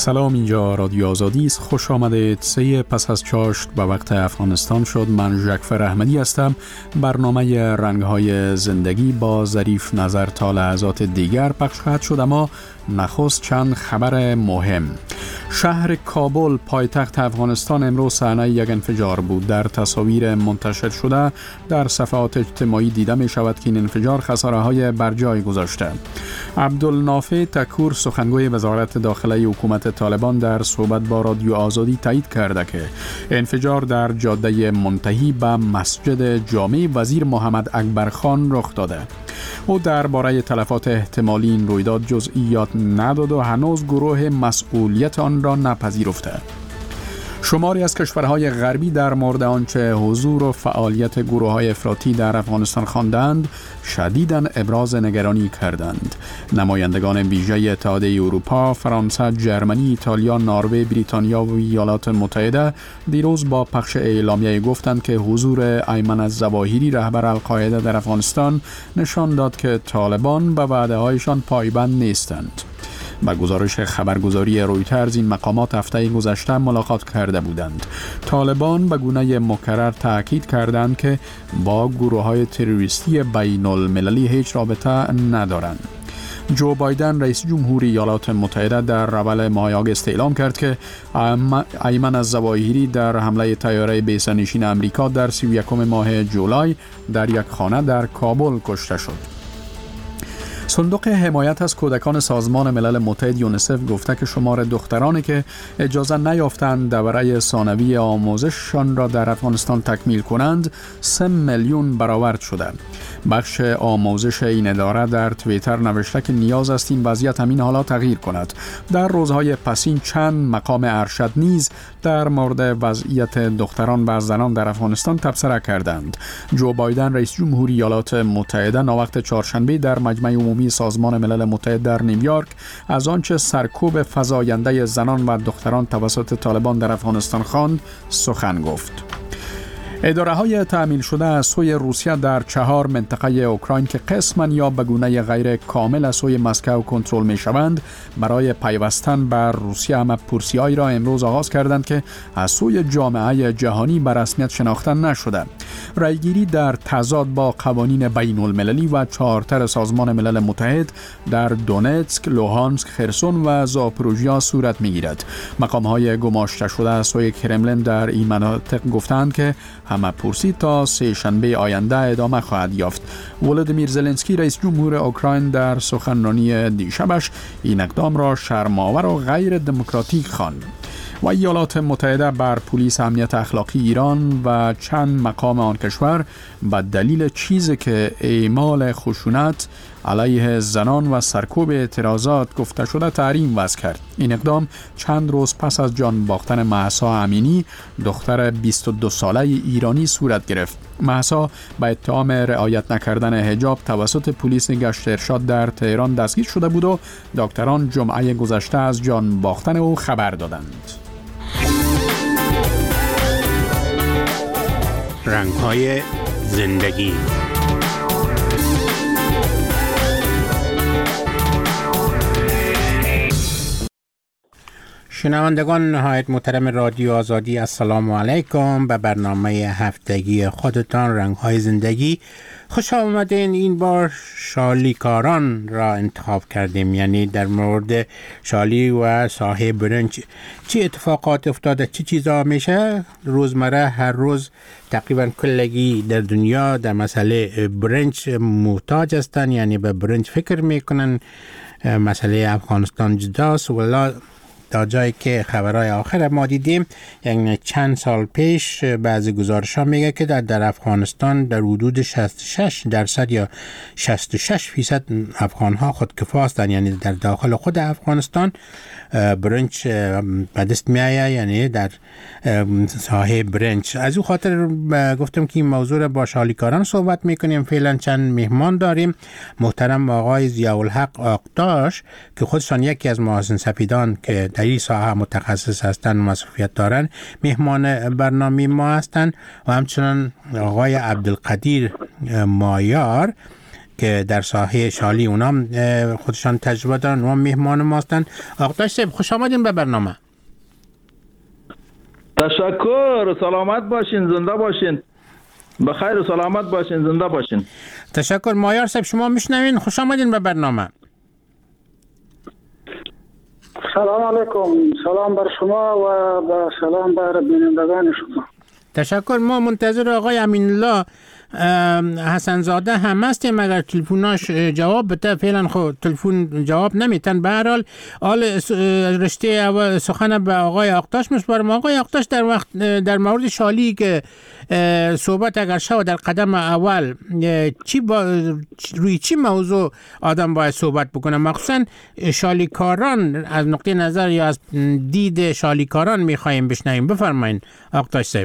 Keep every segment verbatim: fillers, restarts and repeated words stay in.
سلام، اینجا رادیو آزادی است. خوش آمدید. سه پس از چاشت به وقت افغانستان شد. من ژکفر احمدی هستم. برنامه رنگ‌های زندگی با ظریف نظر تا لحظات دیگر پخش خواهد شد، اما نخست چند خبر مهم. شهر کابل پایتخت افغانستان امروز صحنه یک انفجار بود. در تصاویر منتشر شده در صفحات اجتماعی دیده می شود که این انفجار خساره های برجای گذاشته. عبدالنافع تکور سخنگوی وزارت داخلی حکومت طالبان در صحبت با رادیو آزادی تایید کرده که انفجار در جاده منتهی به مسجد جامع وزیر محمد اکبر خان رخ داده. او درباره تلفات احتمالی این رویداد جزئیات نداد و هنوز گروه مسئولیت آن را نپذیرفته. شماری از کشورهای غربی در مورد آنچه حضور و فعالیت گروه‌های افراطی در افغانستان خواندند شدیداً ابراز نگرانی کردند. نمایندگان ویژه اتحادیه اروپا، فرانسه، جرمنی، ایتالیا، نروژ، بریتانیا و ایالات متحده دیروز با پخش اعلامیه گفتند که حضور ایمن الظواهری رهبر القاعده در افغانستان نشان داد که طالبان به وعده‌هایشان پایبند نیستند. با گزارش خبرگزاری رویترز این مقامات هفته گذشته ملاقات کرده بودند. طالبان به گونه مکرر تاکید کردند که با گروه‌های تروریستی بین المللی هیچ رابطه ندارند. جو بایدن رئیس جمهوری ایالات متحده در اول ماه آگوست اعلام کرد که ایمن الظواهری در حمله طیاره بیسه‌نشین امریکا در سی و یکم ماه جولای در یک خانه در کابل کشته شد. صندوق حمایت از کودکان سازمان ملل متحد یونیسف گفته که شمار دخترانی که اجازه نیافتند دوره ثانوی آموزششان را در افغانستان تکمیل کنند سه میلیون برآورد شده. بخش آموزش این اداره در توییتر نوشته که نیاز است این وضعیت همین حالا تغییر کند. در روزهای پسین چند مقام ارشد نیز در مورد وضعیت دختران و زنان در افغانستان تبصره کردند. جو بایدن رئیس جمهوری ایالات متحده ناوقت چهارشنبه در مجمع عمومی سازمان ملل متحد در نیویورک از آنچه سرکوب فزاینده زنان و دختران توسط طالبان در افغانستان خواند سخن گفت. اداره های تأمین شده از سوی روسیه در چهار منطقه اوکراین که قسماً یا به گونه غیر کامل از سوی مسکو کنترل می شوند برای پیوستن بر روسیه هم پرسی‌هایی را امروز آغاز کردند که از سوی جامعه جهانی به رسمیت شناخته نشده. رایگیری در تضاد با قوانین بین المللی و چارتر سازمان ملل متحد در دونتسک، لوهانسک، خرسون و زاپروژیا صورت می گیرد. مقام های گماشته شده از سوی کرملین در این مناطق گفتند که همه پرسی تا سه شنبه آینده ادامه خواهد یافت. ولودیمیر زلنسکی رئیس جمهور اوکراین در سخنرانی دیشبش این اقدام را شرم‌آور و غیر دموکراتیک خواند. و ایالات متحده بر پلیس امنیت اخلاقی ایران و چند مقام آن کشور به دلیل چیزی که اعمال خشونت علیه زنان و سرکوب اعتراضات گفته شده تحریم وضع کرد. این اقدام چند روز پس از جان باختن مهسا امینی دختر بیست و دو ساله ایرانی صورت گرفت. مهسا به اتهام رعایت نکردن حجاب توسط پلیس گشت ارشاد در تهران دستگیر شده بود و دکتران جمعه گذشته از جان باختن او خبر دادند. رنگ‌های زندگی. شنوندگان نهایت محترم رادیو آزادی، السلام علیکم. به برنامه هفتگی خودتان رنگ‌های زندگی خوش آمدین. این بار شالیکاران را انتخاب کردیم، یعنی در مورد شالی و صاحب برنج چی اتفاقات افتاده، چی چیزا میشه روزمره. هر روز تقریبا کلگی در دنیا در مسئله برنج محتاج هستن، یعنی به برنج فکر میکنن. مسئله افغانستان جداست، ولی تا جایی که خبرهای آخر ما دیدیم، یعنی چند سال پیش بعضی گزارش ها میگه که در, در افغانستان در حدود شصت و شش درصد یا شصت و شش فیصد افغان ها خودکفا هستند، یعنی در داخل خود افغانستان برنج به دست میایه، یعنی در ساحه برنج. از او خاطر گفتم که این موضوع را با شالیکاران صحبت میکنیم. فعلا چند مهمان داریم. محترم آقای ضیاءالحق آقداش که خودشان یکی از محاسن سپیدان که در این ساحه متخصص هستند و مسئولیت دارند مهمان برنامه ما هستند، و همچنان آقای عبدالقدیر مایار که در ساحه شالی اونام خودشان تجربه دارن و مهمان ما هستند. آقای صاحب خوش آمدین به برنامه. تشکر، سلامت باشین، زنده باشین، بخیر و سلامت باشین، زنده باشین. تشکر. مایار صاحب شما میشنوین، خوش آمدین به برنامه. سلام علیکم، سلام بر شما و با سلام بر بینندگان شما. تشکر. ما منتظر آقای امینالله حسن زاده هم هستیم، اگر تلفناش جواب بده. فعلا خود تلفن جواب نمیتن. به هر حال حال رشته سخن به آقای آقتاش میسپارم. آقای آقتاش در وقت در مورد شالی که صحبت اگر شود در قدم اول چی با روی چی موضوع آدم باید صحبت بکنه، مخصوصا شالیکاران از نقطه نظر یا از دید شالیکاران میخوایم بشنویم. بفرمایید آقتاش صاحب.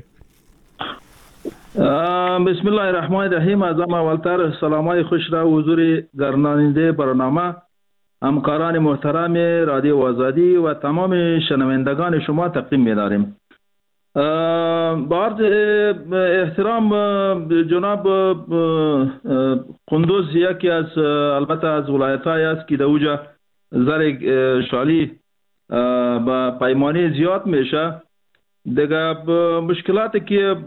بسم الله الرحمن الرحیم. از همه اولتر سلامای خوش را حضور گرداننده برنامه، همکاران محترم رادیو آزادی و تمام شنوندگان شما تقدیم می‌داریم. با عرض احترام جناب قندوز یکی از البته از ولایت‌های است که در اوجا زر شالی با پیمانی زیاد میشه. دیگه مشکلاتی که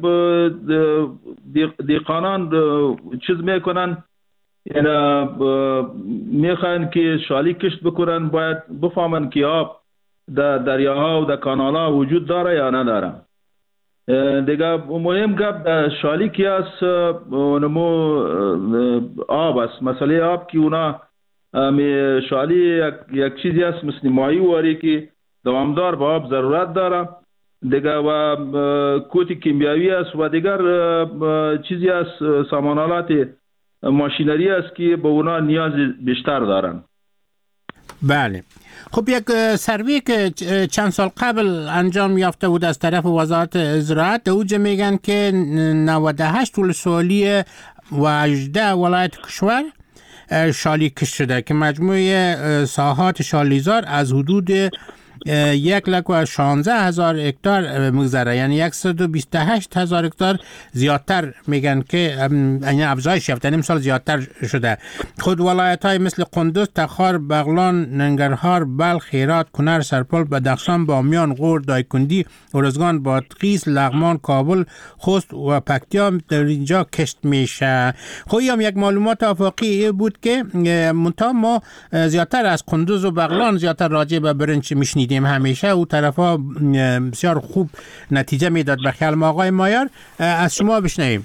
دیقانان چیز میکنن، یعنی میخوان که شالی کشت بکنن، باید بفهمن که آب در دریاها و در کانالها وجود داره یا نداره. دیگه مهم گپ شالی که است نمو آب است. مسئله آب که اونا شالی یک, یک چیزی است مثل ماهی واری که دوامدار با آب ضرورت داره. دیگر و کوتی کیمیایی است و دیگر چیزی است، سامانالات ماشینری است که به اونا نیاز بیشتر دارن. بله. خب یک سروی که چند سال قبل انجام یافته بود از طرف وزارت زراعت، اوج میگن که نود و هشت ولسوالی و هجده ولایت کشور شالی کش شده که مجموع ساحات شالیزار از حدود یک لک و شانزده هزار هکتار مگذره، یعنی صد و بیست و هشت هزار هکتار زیادتر میگن که یعنی افزایش یافته، امسال زیادتر شده. خود ولایت های مثل قندوز، تخار، بغلان، ننگرهار، بلخ، هرات، کنر، سرپل، بدخشان، بامیان، غور، دایکندی، ارزگان، بادغیس، لغمان، کابل، خوست و پکتیا در اینجا کشت میشه. خب هم یک معلومات آفاقی بود که منتها ما زیادتر از قندوز و بغلان زیادتر راجع به برنج میشنید همیشه او طرفا بسیار خوب نتیجه میداد. به خیال ما آقای مایار از شما بشنویم.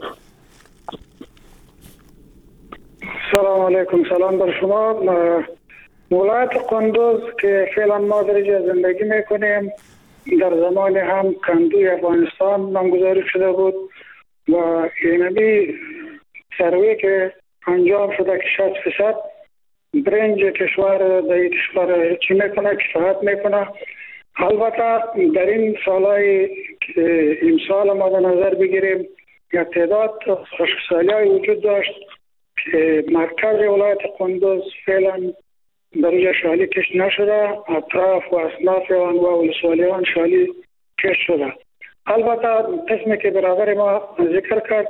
سلام علیکم، سلام بر شما. ولایت قندوز که فعلا ما در اینجا زندگی میکنیم، در زمان هم کندوی افغانستان نامگذاری شده بود و اینمی سروی که انجام شده که شصت فیصد برنج کشور در این کشور چی میکنه، کفایت میکنه. البته در این سالهای که امسال ما در نظر بگیریم یک تعداد خشکسالی وجود داشت که مرکز ولایت قندوز فعلا در اینجا شالی کش نشده، اطراف و اصناف آن و ولسوالیان شالی کش شده. البته قسمی که برادر ما ذکر کرد،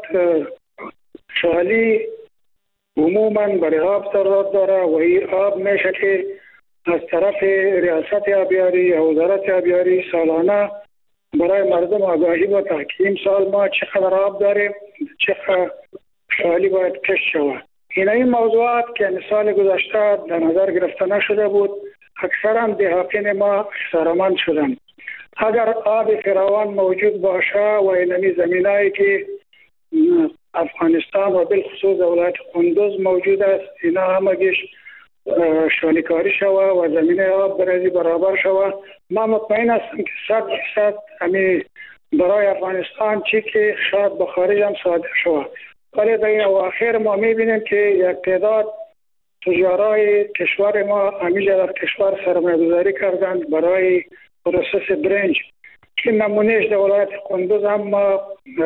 شالی عموما برای آب ضرورت داره و این آب میشه که از طرف ریاست آبیاری یا وزارت آبیاری سالانه برای مردم آگاهی بده که این سال ما چقدر آب داریم، چقدر شالی باید کش شود. این این موضوعات که سال گذشته در نظر گرفته نشده بود، اکثرا دهاقین ما خسارمند شدن. اگر آب فراوان موجود باشه و اینمی زمینایی که افغانستان و بالخصوص ولایت قندوز موجود است، اینا همگیش شالیکاری شوه و زمینه آب برای برابر شوه، ما مطمئن هستم که صد درصد همی برای افغانستان چی که شاید به خارج هم صادر شوه. ولی در این اواخر ما میبینیم که یک تعداد تجارای کشور ما همیشه در کشور سرمایه گذاری کردند برای پروسس برنج. این نمونهش در ولایت قندوز هم ما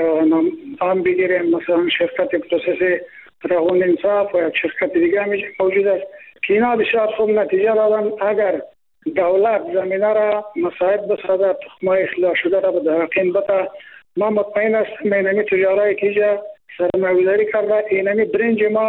هم بگیریم، مثلا شرکت پروسس راغون انصاف و یک شرکت دیگه همیشه موجود است که اینا بسیار خوب نتیجه دادن. اگر دولت زمینه را مساعد بسازد، تخمای اخلاق شده را به دهاقین بده، ما مطمئن هستیم اینمی تجارایی که اینجا سرمایه‌گذاری کرده اینمی برنج ما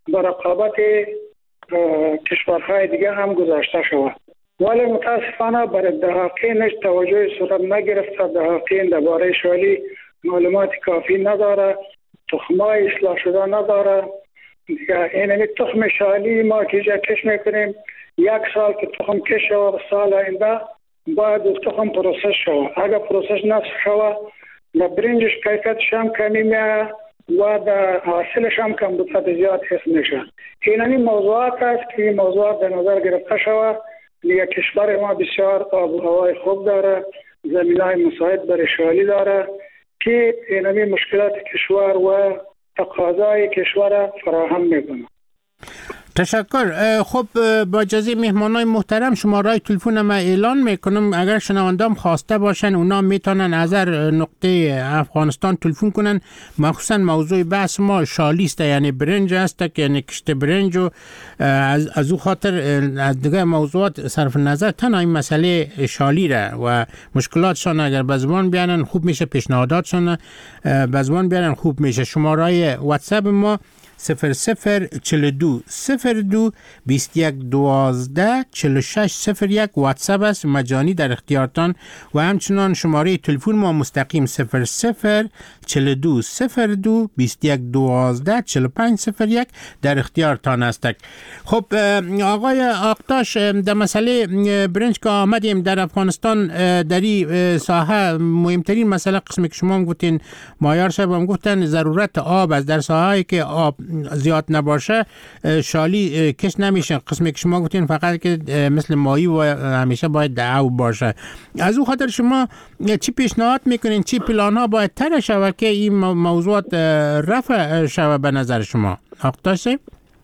به رقابت کشورهای دیگه هم گذاشته شود. ولی متاسفانه برای دهاقینش توجه صورت نگرفته. دهاقین درباره شالی معلومات کافی نداره، تخمای اصلاح شده نداره. دیگه اینمی تخم شالی ما که جا کش میکنیم، یک سال که تخم کش شود، سال آینده باید تخم پروسس شود. اگر پروسس نصف شود و برنجش کیفیتش هم کمی میاد و در حاصلش هم کم بودت زیاد حس میشه. اینمی موضوعات است که این موضوعات در نظر گرفته شود. دیگه کشور ما بسیار آب و هوای خوب داره، زمینای مساعد برای شالی داره که اینمی مشکلات کشور و تقاضای کشور فراهم میکنه. تشکر. خب با اجازه مهمانای محترم شماره تلفن ما اعلان میکنم. اگر شنوندام خواسته باشن اونا میتونن از هر نقطه افغانستان تلفن کنن. مخصوصا موضوع بحث ما شالی است، یعنی برنج است که یعنی کشت برنج و از از او خاطر از دیگه موضوعات صرف نظر تنها این مسئله شالی را و مشکلاتشان اگر به زبان بیارن خوب میشه، پیشنهاداتشان به زبان بیارن خوب میشه. شماره واتساپ ما صفر صفر چل دو صفر دو بیست یک دوازده چل و شش صفر یک واتساپ است، مجانی در اختیارتان. و همچنان شماره تلفن ما مستقیم صفر صفر چل دو صفر دو بیست یک دوازده چل و پنج صفر یک در اختیارتان است. خب آقای آقتاش، در مسئله برنج که آمدیم در افغانستان، در این ساحه مهمترین مسئله قسمی که شما گفتین مایار صاحب هم گفتن ضرورت آب است. در ساحه‌ای که آب زیاد نباشه شالی کش نمیشه. قسمی که شما گفتین فقط که مثل ماهی و همیشه باید دعو باشه. از او خاطر شما چی پیشنهاد میکنین، چی پلان ها باید تر شود که این موضوعات رفع شود به نظر شما؟ آقتاش صاحب؟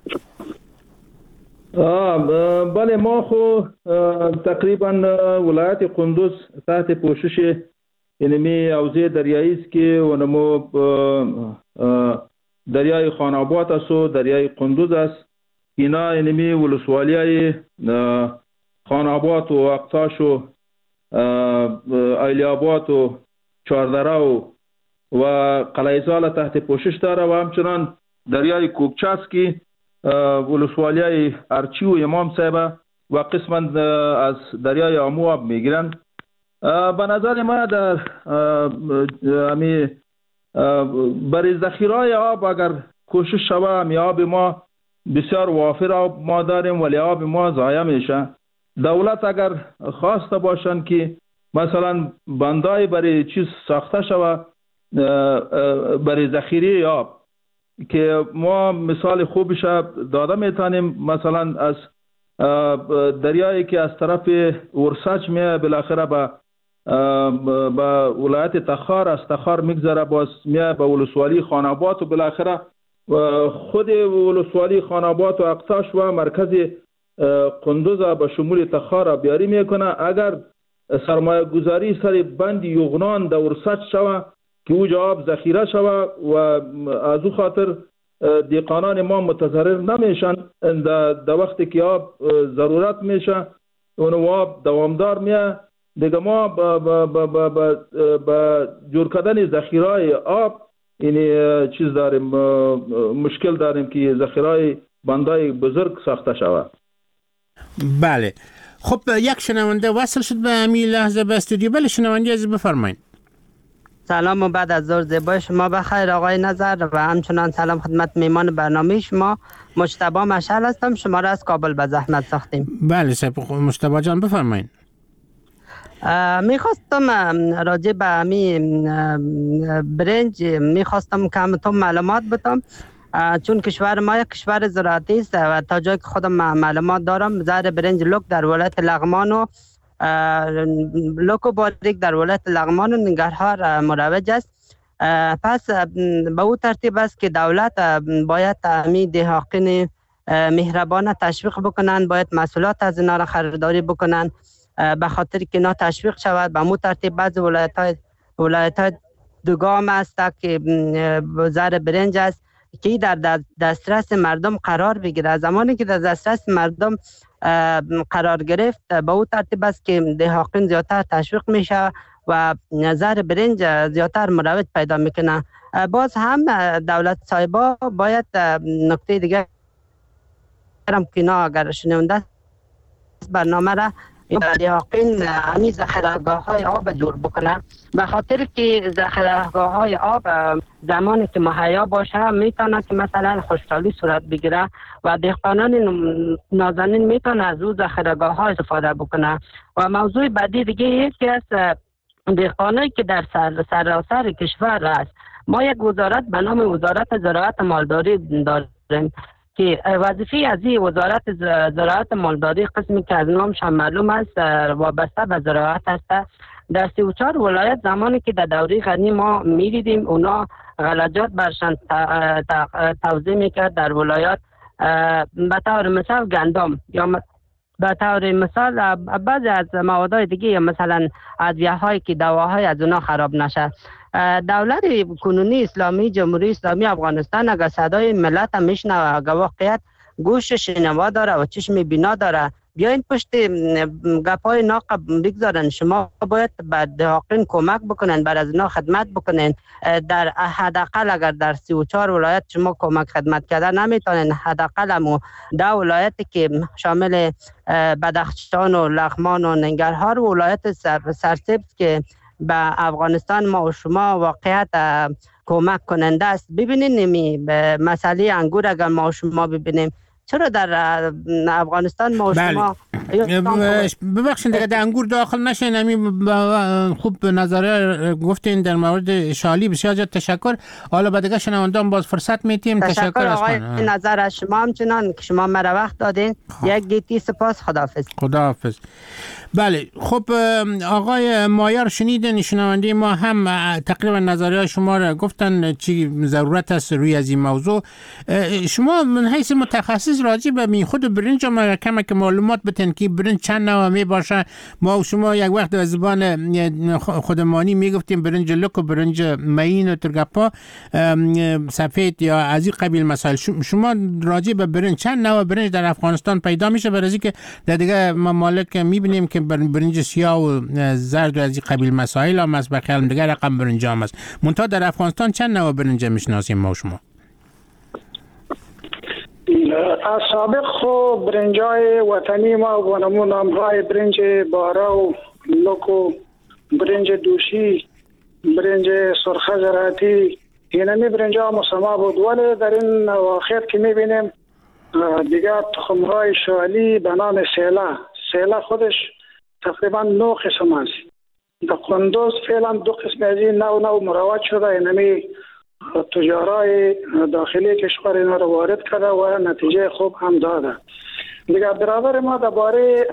بله، ما خو تقریبا ولایت قندوز تحت پوشش اینمی حوزه دریایی است که ونمو دریای خاناباد است و دریای قندوز است. اینا اینمی ولسوالیای خاناباد و اقتاش و ایلیاباد و چاردره و و قلعه‌زال تحت پوشش داره و همچنان دریای کوکچه است که ولسوالیای ارچی و امام صاحب و قسما از دریای آمو آب میگیرن. به نظر ما در امی برای ذخیره آب اگر کوشش شود، امی آب ما بسیار وافر آب ما داریم ولی آب ما ضایع میشه. دولت اگر خواسته باشن که مثلا بندای برای چیز ساخته شود برای ذخیره آب، که ما مثال خوبش داده میتونیم، مثلا از دریایی که از طرف ورسج میه بالاخره به به ولایت تخار، از تخار میگذره باز میه به ولسوالی خاناباد و بالاخره خود ولسوالی خاناباد و اقتاش و مرکز قندوز به شمول تخار بیاری میکنه. اگر سرمایه گذاری سر بند یغنان در ورسج شود که اوجا آب ذخیره شود و از او خاطر دیقانان ما متضرر نمیشن در وقتی که آب ضرورت میشه اون آب دوامدار میه. دیگه ما با جور کردن ذخیره آب این چیز داریم، مشکل داریم که ذخیره بندای بزرگ ساخته شود. بله. خب یک شنونده وصل شد به همین لحظه به استودیو. بله شنونده از بفرمایید. سلام و بعد از ظهر زیبای شما بخیر آقای نظر و همچنان سلام خدمت میمان برنامه شما. مجتبی مشعل هستم، شما را از کابل به زحمت ساختیم. بله صاحب مجتبی جان بفرمایید. میخواستم راجع به همین برنج میخواستم کمتون معلومات بدم، چون کشور ما یک کشور زراعتی است و تا جایی که خودم معلومات دارم زر برنج لوک در ولایت لغمان و لوک و باریک در ولایت لغمان و ننگرهار مروج است. پس به او ترتیب است که دولت باید همین دهقان مهربان تشویق بکنن، باید محصولات از اینا را خریداری بکنن به خاطر که اینا تشویق شود. به مو ترتیب بعض ولایت های ولایت های دوگام است که زر برنج است که در دسترس مردم قرار بگیره. زمانی که در دسترس مردم قرار گرفت به او ترتیب است که دهقان زیادتر تشویق میشه و زر برنج زیادتر مروج پیدا میکنه. باز هم دولت صاحبا باید نکته دیگه میکردم که اینا اگر شنونده برنامه را یقین همی ذخیره‌گاه های آب دور بکنه، به خاطر که ذخیره‌گاه های آب زمانی که مهیا باشه میتونه که مثلا خشکسالی صورت بگیره و دهقانان نازنین میتونه از او ذخیره‌گاه ها استفاده بکنه. و موضوع بعدی دیگه یکی از دهقانایی که در سر سراسر کشور است، ما یک وزارت به نام وزارت زراعت مالداری داریم که وظیفه از این وزارت زراعت مالداری قسمی که از نامش معلوم است وابسته به زراعت است. در سی و چهار ولایت زمانی که در دوره غنی ما می‌دیدیم اونا غلجات برشان توزیع میکرد در ولایات، به طور مثال گندم یا به طور مثال بعضی از موادهای دیگه مثلا ادویه هایی که دواهای از اونا خراب نشه. دولت کنونی اسلامی جمهوری اسلامی افغانستان اگر صدای ملت میشنوه، اگر واقعیت گوش شنوا داره و چشم بینا داره، بیاین پشت گپای ناقب بگذارن. شما باید به دهقان کمک بکنن، بر از اینا خدمت بکنن. در حداقل اگر در سی و چهار ولایت شما کمک خدمت کردن نمیتونن، حداقل هم ده ولایتی که شامل بدخشان و لغمان و ننگرهار و ولایت سرسبز که به افغانستان ما و شما واقعیت کمک کننده است. ببینین نمی مسئله انگور اگر ما و شما ببینیم، چرا در افغانستان ما و شما ببخشید دیگه در انگور داخل نشین. همین خوب نظره گفتین در مورد شالی، بسیار زیاد تشکر. حالا بعد دیگه شنوندان باز فرصت میتیم. تشکر, تشکر آقای نظر از شما همچنان که شما مرا وقت دادین. یک گیتی سپاس. خداحافظ. خداحافظ. بله خب آقای مایار شنیدن، شنونده ما هم تقریبا نظریه شما را گفتن چی ضرورت است روی از این موضوع. شما من حیث متخصص راجع به می خود برنج ما کم که معلومات بتن که برنج چند نوع می باشه. ما و شما یک وقت از زبان خودمانی می گفتیم برنج لک و برنج معین و ترگپا سفید یا از این قبیل مسائل. شما راجع به برنج چند نوع برنج در افغانستان پیدا میشه؟ برای که در دیگه ممالک میبینیم که برنج سیاه و زرد و از این قبیل مسائل هم است، بخیال دیگه رقم برنج هم است. منتها در افغانستان چند نوع برنج میشناسیم ما و شما؟ از سابق خو برنجای وطنی ما و نمون نامهای برنج بارا و لک و برنج دوشی، برنج سرخ زراعتی، اینمی برنج ها مسما بود. ولی در این اواخر که میبینیم دیگه تخمهای شالی به نام سیلا، سیلا خودش تقریبا نو قسم است. در قندوز فعلا دو قسم از این نو نو مروج شده، اینمی تجارای داخلی کشور اینا رو وارد کرده و نتیجه خوب هم داده. دیگه برابر ما درباره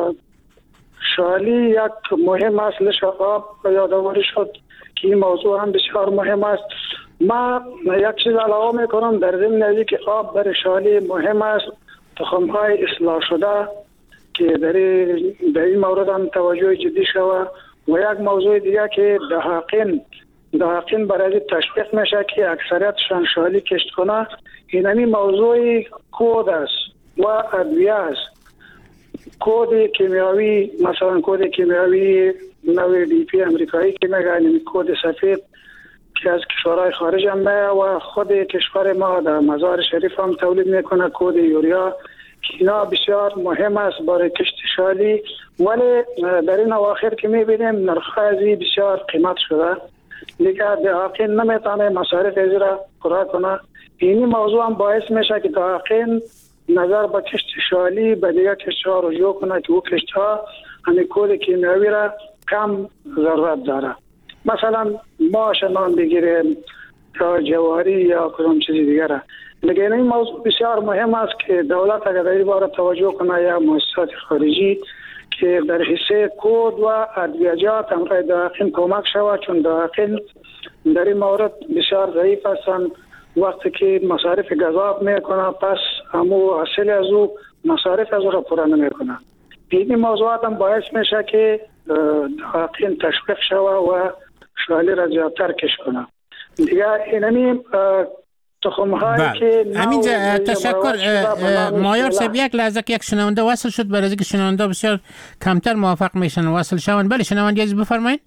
شالی یک مهم است، لشقاب یادآوری شد که این موضوع هم بسیار مهم است. ما یک چیز علاوه میکنم در ضمن از که آب برای شالی مهم است، تخم‌های اصلاح شده که در در این مورد هم توجه جدی شود. و یک موضوع دیگه که دهقان دهقان برای تشویق میشه که اکثریتشان شالی کشت کنه. اینمی موضوع کود است و ادویه است. کود کیمیاوی، مثلا کود کیمیاوی نوع دی پی امریکایی که میگه، این کود سفید که از کشورهای خارج هم میاد و خود کشور ما در مزار شریف هم تولید میکنه کود یوریا که اینا بسیار مهم است برای کشت شالی. ولی در این اواخر که میبینیم نرخ ازی بسیار قیمت شده، دیگه دهقان نمیتونه مصارف ازی را پورا کنه. اینی موضوع هم باعث میشه که دهقان نظر به کشت شالی به دیگه کشتها رجوع کنه که او کشتها همین کود کیمیاوی را کم ضرورت داره. مثلا ماش نان بگیریم یا جواری یا کدام چیزی دیگر. لیکن این موضوع بسیار مهم است که دولت اگر در این باره توجه کنه یا مؤسسات خارجی که در حصه کود و ادویجات همراه دهقان کمک شود، چون دهقان در این مورد بسیار ضعیف هستند. وقتی که مصارف گذاب میکنه پس همو حاصل از او مصارف از او را پورا نمیکنه. این موضوعات هم باعث میشه که دهقان تشویق شود و شالی را زیادتر کش کنه. دیگه اینمی تخم‌هایی که همینجا تشکر مایار صاحب. یک لحظه که یک شنونده وصل شد، برای اینکه شنونده بسیار کمتر موافق میشن وصل شون. بله شنونده عزیز بفرمایید.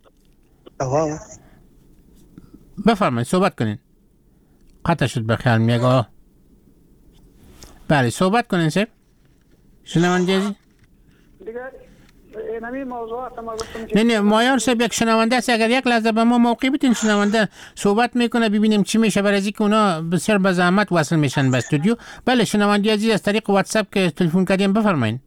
بفرمایید صحبت کنین. قطع شد بخیال میگه. بله صحبت کنین سب شنونده عزیز. دیگه اینمی موضوعات ما گفتم که نه نه مایار صاحب یک شنونده است، اگر یک لحظه به ما موقع بدین شنونده صحبت میکنه ببینیم چی میشه، برای اینکه اونا بسیار به زحمت وصل میشن به استودیو. بله شنونده عزیز از طریق واتساپ که تلفن کردیم بفرمایید.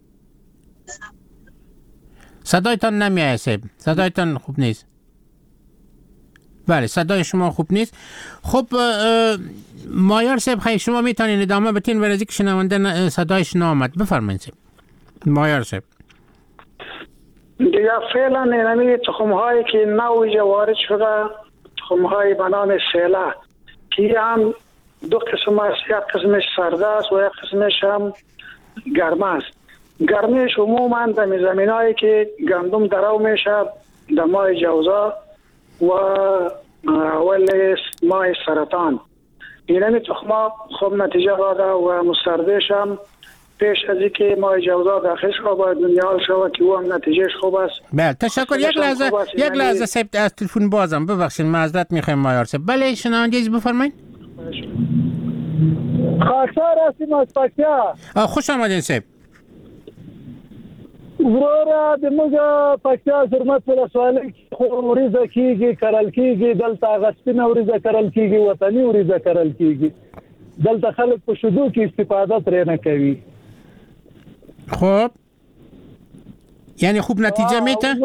صدایتان نمیاد صاحب، صدایتان خوب نیست. بله صدای شما خوب نیست. خب مایار صاحب خیلی شما میتونین ادامه بدین برای اینکه شنونده صدایش نامد. بفرمایید صاحب. مایار صاحب دیگه فعلا اینمی تخم هایی که نوی وارد شده، تخم های به نام سیله که هم دو قسم است، یک قسمش سرده است و یک قسمش هم گرم است. گرمیش عموما در زمین هایی که گندم درو میشه در ماه جوزا و اول ماه سرطان، اینمی تخم ها خوب نتیجه داده و مستردش هم پیش از اینکه ماه جوزا داخل شد باید دنیا شود که او هم نتیجهش خوب است. بله تشکر. یک لحظه یک لحظه صاحب از تلفن بازم ببخشید معذرت میخوایم مایار صاحب. بله شنونده عزیز بفرمایید. خاکسار هستیم از پکتیا. خوش آمدین صاحب. ورورا د موږ پکتیا زرمت ولسوالۍ خو وریځه کیږي کرل کیږي، دلته غسپینه وریځه کرل کیږي، وطني وریځه کرل کیږي. دلته خلک په شودو کې استفاده ترې نه کوي. خب یعنی خوب نتیجه میته؟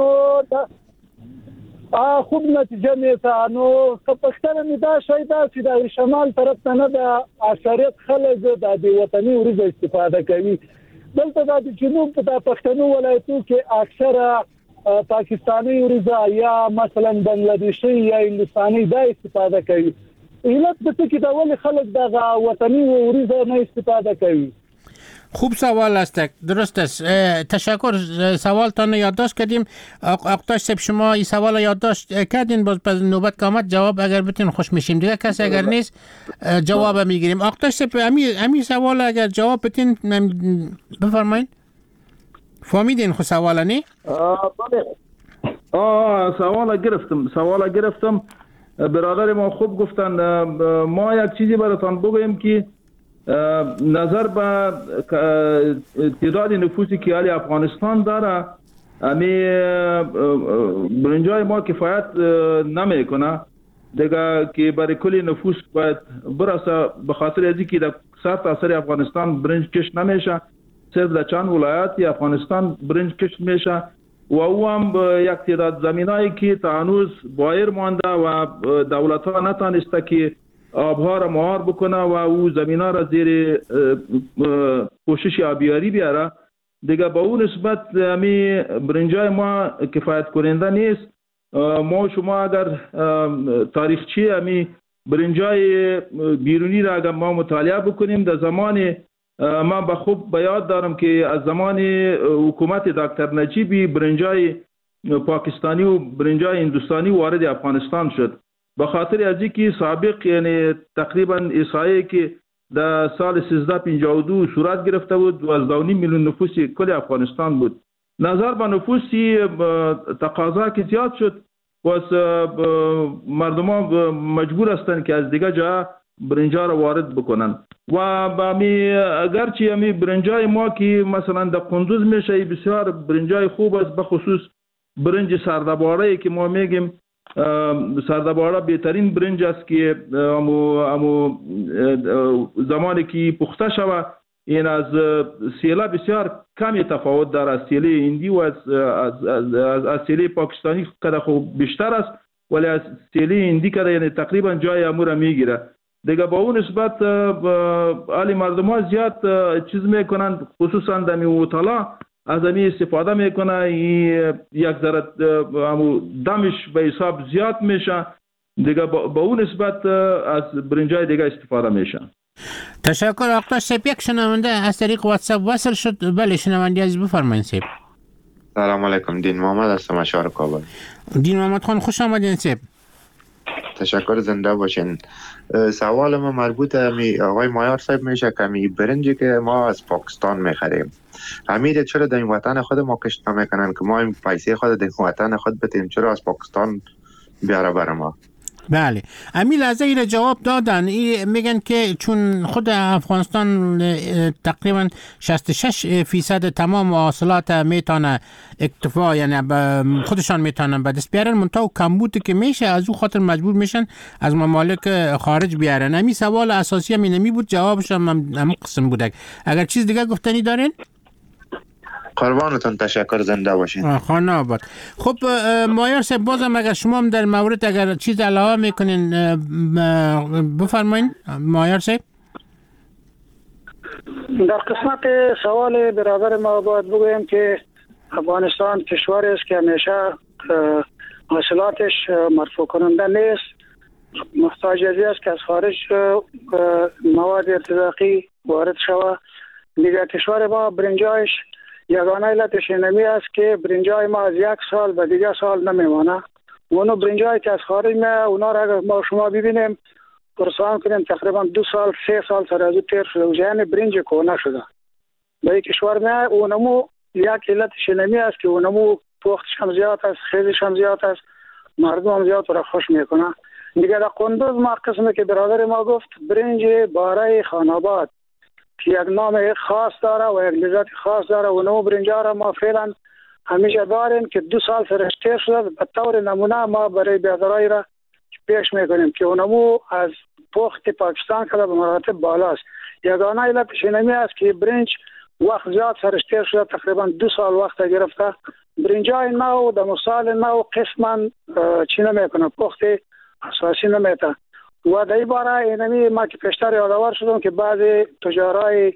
آه خوب نتیجه میته. نو که پښتنه می دا شای دا چې د شمال طرف ته نه د اکثریت خلک د وطني وریځه استفاده کوي. دلته د جنوب په پښتنو ولایتو کې اکثره پاکستانی وریځه یا مثلا بنگلادیشي یا هندستاني دا استفاده کوي. علت د څه کې دا ولې خلک د وطني وریځه نه استفاده کوي؟ خوب سوال است، درست است. تشکر. سوالتان یادداشت کردیم. آقای صاحب شما این سوال یادداشت کردین، باز به نوبت که آمد جواب اگر بتین خوش میشیم. دیگه کسی اگر نیست جواب میگیریم. آقای صاحب امی امی سوال اگر جواب بتین بفرمایید. فهمیدین خو سوال نی؟ آه سوال گرفتم سوال گرفتم برادر ما خوب گفتن. ما یک چیزی براتان بگویم که نظر به تعداد نفوسی که حالی افغانستان داره، امی برنجای ما کفایت نمیکنه دیگه که برای کلی نفوس باید برسه، به خاطر ازی که در صد اثر افغانستان برنج کش نمیشه، صرف در چند ولایتی افغانستان برنج کش میشه و او هم یک تعداد زمینایی که تا هنوز بایر مانده و دولت ها نتانسته که آبها را مهار بکنه و او زمین ها را زیر پوشش آبیاری بیاره دیگه. با اون نسبت امی برنجای ما کفایت کننده نیست. ما شما اگر تاریخچه امی برنجای بیرونی را اگر ما مطالعه بکنیم، در زمان من به خوب به یاد دارم که از زمان حکومت دکتر نجیبی برنجای پاکستانی و برنجای هندوستانی وارد افغانستان شد، به خاطر از اینکه سابق یعنی تقریبا احصایه‌ای که در سال سیزده پنجاه و دو صورت گرفته بود، دوازده و نیم میلیون نفوسی کل افغانستان بود. نظر به نفوسی تقاضا که زیاد شد و مردمان مجبور هستند که از دیگه جا برنجا را وارد بکنن و با می اگرچه می برنجای ما که مثلا در قندوز میشه بسیار برنجای خوب است، به خصوص برنج سردباره که ما میگیم سردباره بهترین برنج است که امو امو زمانی که پخته شود این از سیله بسیار کمی تفاوت داره از سیله هندی و از از از, از, از سیله پاکستانی کده خوب بیشتر است، ولی از سیله هندی کده یعنی تقریبا جای امور میگیره دیگه. با اون نسبت علی مردم ها زیاد چیز میکنن، خصوصا در میوتالا از امی استفاده میکنه، یک ذره دمش به حساب زیاد میشه دیگه. با اون نسبت از برنجای دیگه استفاده میشه. تشکر. آقای صاحب یک شنونده از طریق واتساپ وصل شد. بله شنونده عزیز بفرمایید صاحب. سلام علیکم، دین محمد هستم از شهر کابل. دین محمد خان خوش آمدین صاحب. تشکر، زنده باشین. سوال ما مربوط به آقای مایار صاحب میشه که می برنجی که ما از پاکستان میخریم حمید چرا در این وطن خود ما کشت نمیکنن که ما این پیسه خود در وطن خود بتیم، چرا از پاکستان بیاره بر ما؟ بله امی لحظه ای را جواب دادن. میگن که چون خود افغانستان تقریبا شصت و شش فیصد تمام محصولات میتونه اکتفا، یعنی خودشان میتونن به دست بیارن، منتها کمبود که میشه از او خاطر مجبور میشن از ممالک خارج بیارن. امی سوال اساسی هم نمی بود، جوابش هم هم قسم بوده. اگر چیز دیگه گفتنی دارین؟ قربانتون، تشکر، زنده باشین. خانه آباد. خب مایار صاحب، بازم اگر شما هم در مورد اگر چیز علاوه میکنین بفرمایین مایار صاحب. در قسمت سوال برادر ما باید بگویم که افغانستان کشوری است که همیشه حاصلاتش مرفوع کننده نیست، محتاج است که از خارج مواد ارتزاقی وارد شود. دیگر کشور ما برنجایش یگانه علتش اینمی است که برنجای ما از یک سال به دیگر سال نمیمانه. اونو برنجایی که از خارج میاد، اونا را اگر ما شما ببینیم پرسان کنیم تقریبا دو سال سه سال سر از تیر شده و یعنی برنج کهنه شده. به این کشور میاد، اونمو یک علتش اینمی است که اونمو پختش هم زیاد است، خیزش هم زیاد است، مردم هم زیاد را خوش میکنه. دیگر در قندوز ما قسمی که برادر ما گفت برنج باره خاناباد که یک نام خاص داره و یک لذت خاص داره، و نو برنجا را ما فعلا همیشه داریم که دو سال سرش تیر شده. به طور نمونه ما برای بیادرایی را پیش میکنیم که اونمو از پخت پاکستان که به مراتب بالاست. یگانه علتش اینمی است که برنج وقت زیاد سرش تیر شده، تقریبا دو سال وقت گرفته. برنجای نو در مثال نو قسما چی نمیکنه، پخت اساسی نمیته. و در این باره اینمی ما که پیشتر یادآور شدم که بعض تجارای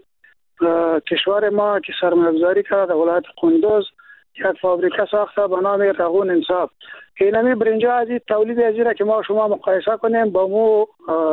کشور ما که سرمایه‌گذاری کرده در ولایت قندوز یک فابریکه ساخته به نام رغون انصاف. اینمی برنجا از تولید ازیره که ما شما مقایسه کنیم با مو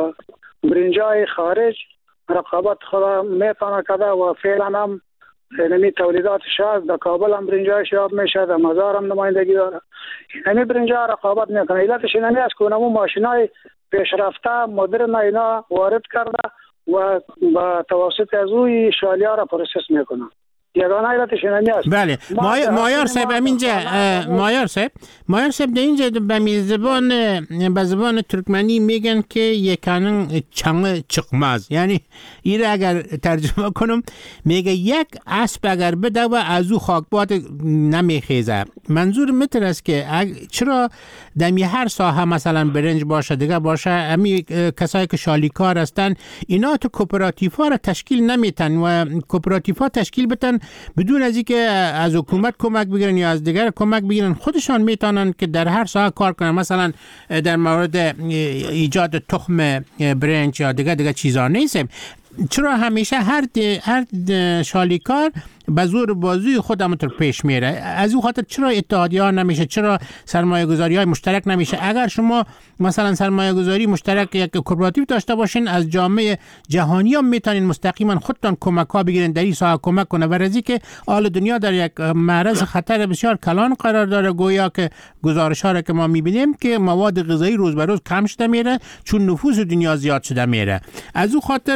برنجای خارج رقابت خود میتونه کرده و فعلا هم اینمی تولیداتش هست. در کابل هم برنجایش یاب میشه، در مزار هم نمایندگی داره. اینمی برنجا رقابت میکنه. علتش اینمی است که اونمو ماشینای پیشرفته مدرن اینا وارد کرده و با توسط از اوی شالیا را پروسس میکنه. یگانه علتش اینمی است. بله مایار صاحب همینجا مایار صاحب مایار صاحب در اینجا به زبان به زبان ترکمنی میگن که یکانن چنگ چقماز، یعنی این اگر ترجمه کنم میگه یک اسب اگر بده و از او خاکباد نمیخیزه. منظور متر است که چرا در هر ساحه مثلا برنج باشه دیگه باشه، امی کسایی که شالیکار هستن اینا تو کوپراتیفا را تشکیل نمیتن و کوپراتیفا تشکیل بتن بدون از اینکه از حکومت کمک بگیرن یا از دیگر کمک بگیرن، خودشان میتونن که در هر ساحه کار کنن. مثلا در مورد ایجاد تخم برنج یا دیگر دیگر چیزا نیست. چرا همیشه هر هر شالیکار به زور بازوی خود همونطور پیش میره؟ از اون خاطر چرا اتحادیه ها نمیشه، چرا سرمایه گذاری های مشترک نمیشه؟ اگر شما مثلا سرمایه گذاری مشترک یک کوپراتیو داشته باشین، از جامعه جهانی هم میتونین مستقیما خودتان کمک ها بگیرین در این ساحه کمک کنه. و رزی که حال دنیا در یک معرض خطر بسیار کلان قرار داره، گویا که گزارش ها را که ما میبینیم که مواد غذایی روز به روز کم شده میره چون نفوس دنیا زیاد شده میره. از اون خاطر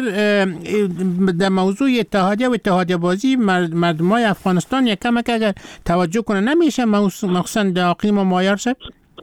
در موضوع اتحادیه و اتحادیه بازی مردمای افغانستان یک کم اگر توجه کنه نمیشه، مخصوصا در اقلیم مایار صاحب؟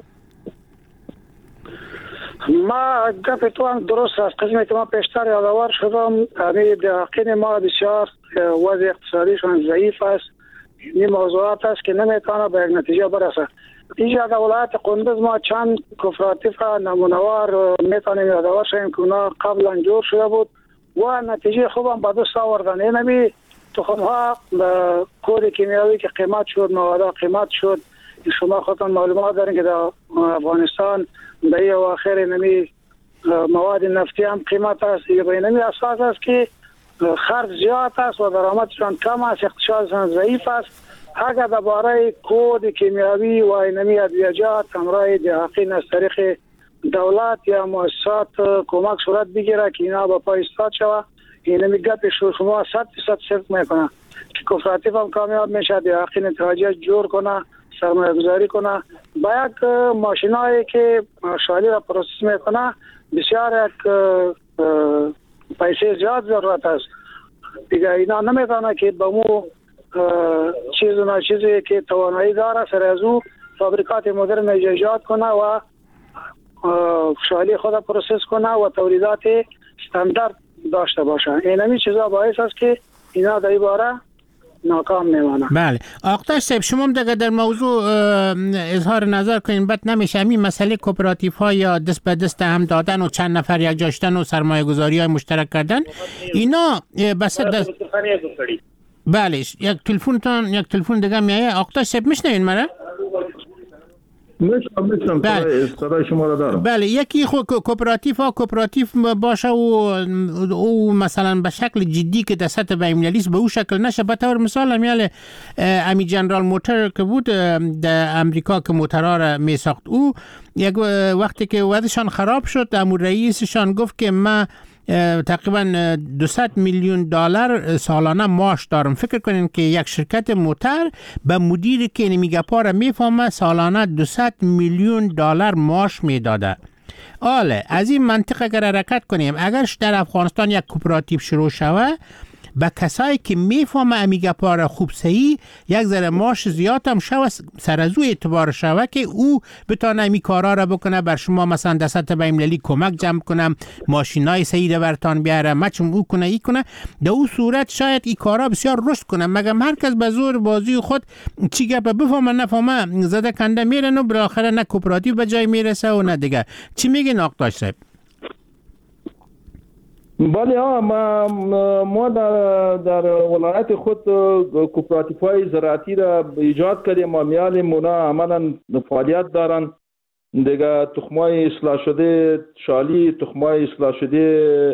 ما گپ تو هم درست است. قسمی که ما پیشتر یادآور شدم همین در اقلیم ما بسیار وضع اقتصادیشان ضعیف است. این موضوعات است که نمیتونه به یک نتیجه برسه. اینجا در ولایت قندوز ما چند کوپراتیو نمونه‌وار میتونیم یادآور شویم که اونا قبلا جور شده بود و نتیجه خوبم به دست آوردن. اینمی تخم‌ها کود کیمیاوی که قیمت شد، مواد قیمت شد. شما خودتان معلومات دارین که در افغانستان در این اواخر اینمی مواد نفتی هم قیمت است. به اینمی اساس است که خرج زیاد است و درآمدشان کم است، اقتصادشان ضعیف است. اگر درباره کود کیمیاوی و اینمی ادویه‌جات همراه دقیقین از طریق دولت یا مؤسسات کمک صورت بگیره که اینا با پای ایستاد شود، اینمی گپ شما صد درصد صدق میکنه که کوپراتیو هم کامیاب میشه، دقیقین اتحادیه جور کنه، سرمایه گذاری کنه. با یک ماشینایی که شالی را پروسس میکنه بسیار یک پیسه زیاد ضرورت است. دیگه اینا نمیتونه که با مو چیز و چیزی که توانایی داره سر از او فابریکات مدرن ایجاد کنه و شالی خود پروسس کنه و تولیدات استاندارد داشته باشه. اینمی چیزا باعث است که اینا در این باره ناکام میمانه. بله آقتاش صاحب شما هم دیگه در موضوع اظهار نظر کنین. بد نمیشه همین مسئله کوپراتیف ها یا دست به دست هم دادن و چند نفر یک جاشتن و سرمایه گذاری های مشترک کردن اینا بس دست... بله یک تلفنتون یک تلفن دیگه میایه. آقتاش صاحب میشنوین مرا؟ میشنم میشنم بله. صدای شما را دارم. بله یکی خو کوپراتیف ها کوپراتیف باشه و او مثلا به شکل جدی که در سطح بین‌المللی به او شکل نشه. به طور مثال همیال امی جنرال موتور که بود در امریکا که موترها را می ساخت، او یک وقتی که وضعشان خراب شد امور رئیسشان گفت که من تقریبا دویست میلیون دلار سالانه معاش دارم. فکر کنین که یک شرکت موتر به مدیری که نمیگه پاره میفهمه سالانه دویست میلیون دلار معاش میداده. آله از این منطقه اگر حرکت کنیم، اگر در افغانستان یک کوپراتیو شروع شوه به کسایی که میفهمه امیگه پاره خوب صحیح یک ذره معاش زیاد هم شوه سر از او اعتبار شوه که او بتانه امی کارا را بکنه، بر شما مثلا در سطح بین‌المللی کمک جمع کنم، ماشینای صحیح را برتان بیاره، مچم او کنه ای کنه. در او صورت شاید این کارا بسیار رشد کنه. مگم هر کس به زور بازی خود چی گپ بفهمه نفهمه زده کنده میرن و بالاخره نه کوپراتیو به جای میرسه و نه دیگه. چی میگین آقتاش صاحب؟ بله ها ما, ما در, در ولایت خود کوپراتیف های زراعتی را ایجاد کردیم. ما میال مونا عملا فعالیت دارن دیگه. تخمای اصلاح شده شالی، تخمای اصلاح شده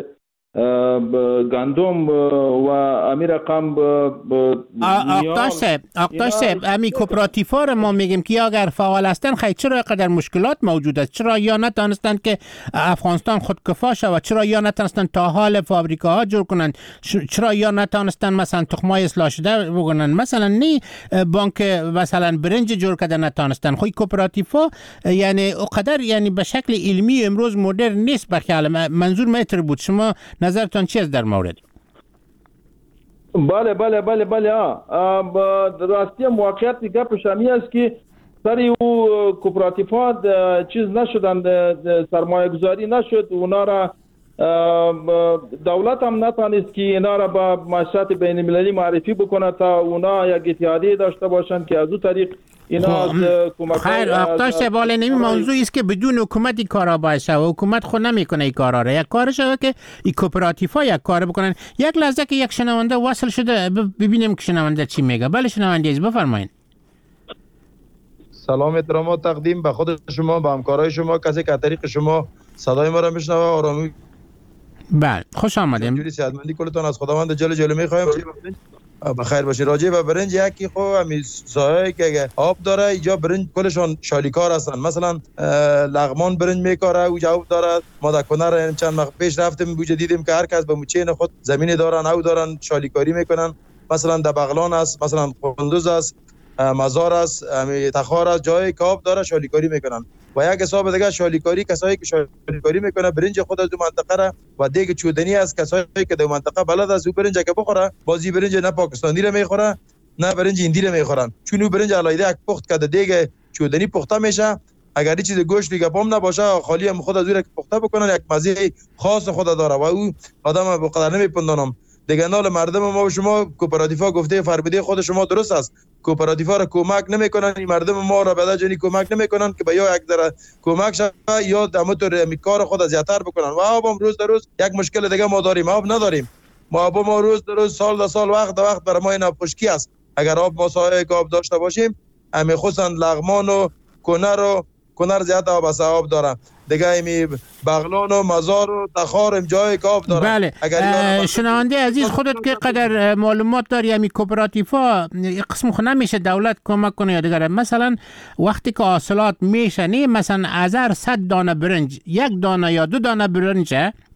گندم و امیر رقم آقتاش صاحب آقتاش صاحب امی کوپراتیف ها را ما میگیم که اگر فعال هستن خیلی چرا اینقدر مشکلات موجود است؟ چرا یا نتونستن که افغانستان خودکفا شود؟ چرا یا نتونستن تا حال فابریکاها جور کنن؟ چرا یا نتونستن مثلا تخمای اصلاح شده بکنن؟ مثلا نی بانک مثلا برنج جور کردن نتونستن. خو کوپراتیف ها یعنی اقدر یعنی به شکل علمی امروز مدرن نیست. به خیال منظور متر بود. شما نظرتان چی است در مورد؟ بله بله بله بله ها راستی موقعیت گپش همی است که سری او کوپراتیفات چیز نشدن، سرمایه گذاری نشد. اونا را دولت هم نتانست که اینا را با مؤسسات بین المللی معرفی بکنه تا اونا یک اتحادیه داشته باشند که از او طریق اینا از کمک خیر آقتاش سواله نمی موضوعی است که بدون حکومت این کارا باشه و حکومت خود نمیکنه این کارا را. یک کارش است که این کوپراتیف ها یک کار بکنن. یک لحظه که یک شنونده وصل شده ببینیم که شنونده چی میگه. بله شنونده عزیز بفرمایید. سلام احترامات تقدیم به خود شما، به همکارای شما، کسی که از طریق شما صدای ما را میشنوه. آرامی بله خوش آمدیم. جوری صحتمندی کلتون از خداوند جل جلاله میخوایم بخیر باشه. راجع به برنج یکی خو همین سایه که آب داره اینجا برنج کلشون شالیکار هستن. مثلا لغمان برنج میکاره او جواب داره. ما در کنر چند وقت پیش رفتیم بوجه دیدیم که هر کس به موچین خود زمین دارن او دارن شالیکاری میکنن. مثلا در بغلان است، مثلا قندوز است، مزار است، تخار است، جای که آب داره شالیکاری میکنن. و یک حساب دیگه شالیکاری کسایی که شالیکاری میکنه برنج خود از دو منطقه را و دیگه چودنی است کسایی که در منطقه بلد است او برنج که بخوره بازی برنج نه پاکستانی را میخوره نه برنج هندی را میخورن، چون او برنج علایده یک پخت کرده دیگه چودنی پخته میشه. اگر این چیز گوشت دیگه پام نباشه خالی هم خود از او را پخته بکنن یک مزه خاص خود داره و او آدم به قدر نمیپندونم. دیگه نال مردم ما و شما کوپراتیفا گفته فرموده خود شما درست است. کوپراتیفا را کمک نمیکنن، این مردم ما را به جنی کمک نمیکنن که به یا یک ذره کمک شوه یا دمتر میکار خود از زیاتر بکنن. و آب هم روز در روز یک مشکل دیگه ما داریم، آب نداریم. ما آب ما روز در روز سال در سال وقت در وقت برای ما این خشکی است. اگر آب ما سایه آب داشته باشیم همه خصوصا لغمان و کنر و کنر زیاد آب از آب دارن دیگه. ایمی بغلان و مزار و تخار جای که آب دارن. بله شنونده عزیز خودت که قدر معلومات داری همی کوپراتیف ها قسم خود نمیشه دولت کمک کنه یا دیگر. مثلا وقتی که حاصلات میشه نه مثلا از هر صد دانه برنج یک دانه یا دو دانه برنج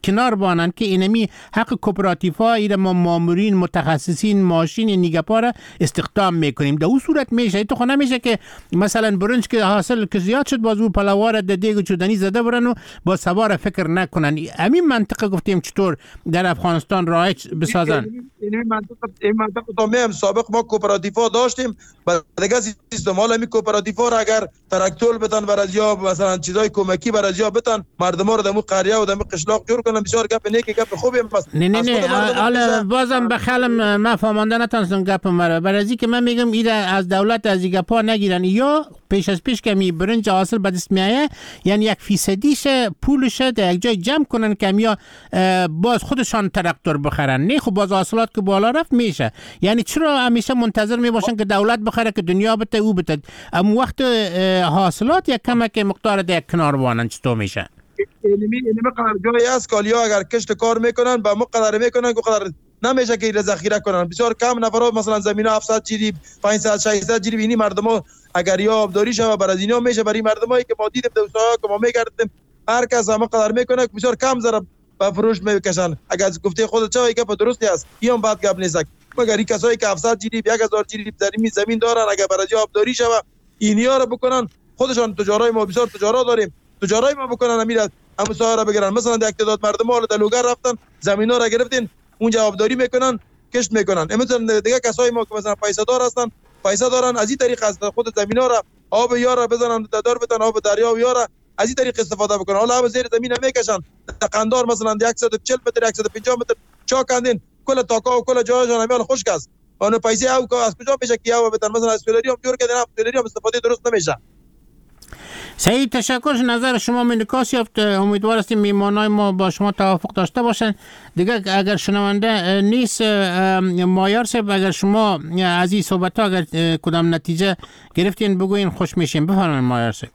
کنار بانن که اینمی حق کوپراتیف ها ایره ما مامورین متخصصین ماشین نیگپا را استخدام میکنیم. در اون صورت میشه تو خو نمیشه که مثلا برنج که حاصل که زیاد شد باز او پلاوار د دیگ چودنی زده برن و با سوار فکر نکنن. همین منطقه گفتیم چطور در افغانستان رایج بسازن. این منطقه این منطقه تو میم سابق ما کوپراتیف ها داشتیم بعد دیگه سیستم حالا می کوپراتیف ها را اگر تراکتور بدن برازیا مثلا چیزای کمکی برازیا بدن مردم ها رو دمو قریه و دمو قشلاق جور کنن بسیار گپ نیکی گپ خوبی است. نه نه نه حالا بازم به خیالم ما فهمانده نتونستم گپ مرا برازی که من میگم ایده از دولت از این گپا نگیرن یا پیش از پیش که می برنج حاصل به دست میایه یعنی یک فیصدیش پولش در یک جای جمع کنن که یا باز خودشان تراکتور بخرن. نه خب باز حاصلات که بالا رفت میشه. یعنی چرا همیشه منتظر می باشن که دولت بخره که دنیا بده او بده؟ اما وقت حاصلات یک کمک مقدار در کنار وانن چطور میشه؟ اینمی اینمی قرار جایی است کالیا اگر کشت کار میکنن با مقدار میکنن که قدر نمیشه که ایره ذخیره کنن. بسیار کم نفرها مثلا زمین هفتصد جریب پانصد ششصد جریب اینی مردم اگر یا آبداری شوه برای اینا میشه برای مردمایی که ما دیدیم دوستان که ما میگردیم هر کس هم قدر میکنه بسیار کم ذره به فروش میکشن. اگر گفته خودت چه که درستی است این بعد گپ نیست مگر این کسایی که هفتصد جریب یک هزار جریب زمین زمین دارن اگر برای آبداری شوه اینیا رو بکنن خودشان تجارای ما بسیار تجارا داریم تجارای ما بکنن امیر همون ساحه بگیرن. مثلا در اقتداد مردم ها در لوگر رفتن زمینا را گرفتین اونجا آبداری میکنن کشت میکنن. مثلا دیگه کسای ما که مثلا پیسه دار هستن پیسه دارن از این طریق از خود زمینا را آب یارا بزنن دار بدن آب دریا و یارا از این طریق استفاده بکنن. حالا آب زیر زمین میکشن قندار مثلا صد و چهل متر صد و پنجاه متر چا کندین کل تاکا و کل جاها جان میال خشک است. اون پیسه او که از کجا میشه که آب بدن مثلا از فلری هم جور کردن فلری هم استفاده درست نمیشه. سعید تشکر. نظر شما منکاس یافت. امیدوار هستیم میمانای ما با شما توافق داشته باشن. دیگه اگر شنونده نیست مایار صاحب اگر شما از این صحبت ها اگر کدام نتیجه گرفتین بگوین خوش میشیم. بفرمایید مایار صاحب.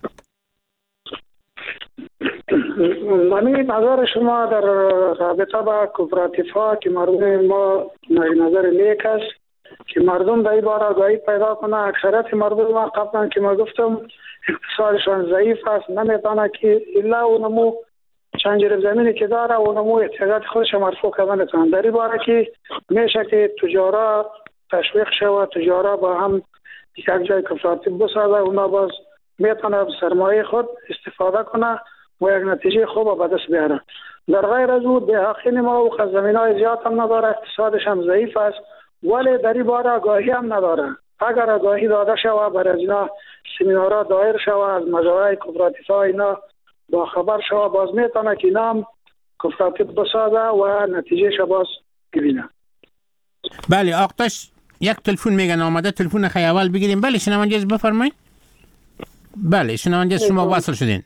من نظر شما در رابطه با کوپراتیف ها که مردم ما نظر نیک است که مردم در این باره آگاهی پیدا کنه. اکثریت مردم ما قبلا که ما گفتم اقتصادشان ضعیف است نمیتونه که الا اونمو چند جریب زمینی که داره اونمو احتیاجات خودش مرفوع کنه نتونه. در این باره که میشه که تجارا تشویق شود تجارا با هم یک جای کوپراتیو بسازه اونا باز میتونه سرمایه خود استفاده کنه و یک نتیجه خوب به دست بیاره. در غیر از او دهقین ما و زمینای زیاد هم نداره اقتصادش هم ضعیف است ولی در این باره آگاهی هم نداره. اگر آگاهی داده شود برای اینا سمینارها دایر شود از مجموعه کوپراتیف ها اینا با خبر شود باز میتونه که اینا هم کوپراتیو بسازه و نتیجه شو باز ببینه. بله آقتاش یک تلفن میگن آمده تلفن خیلی اول بگیریم. بله شنوانده بفرمایید. بله شنوانده شما واصل شدین.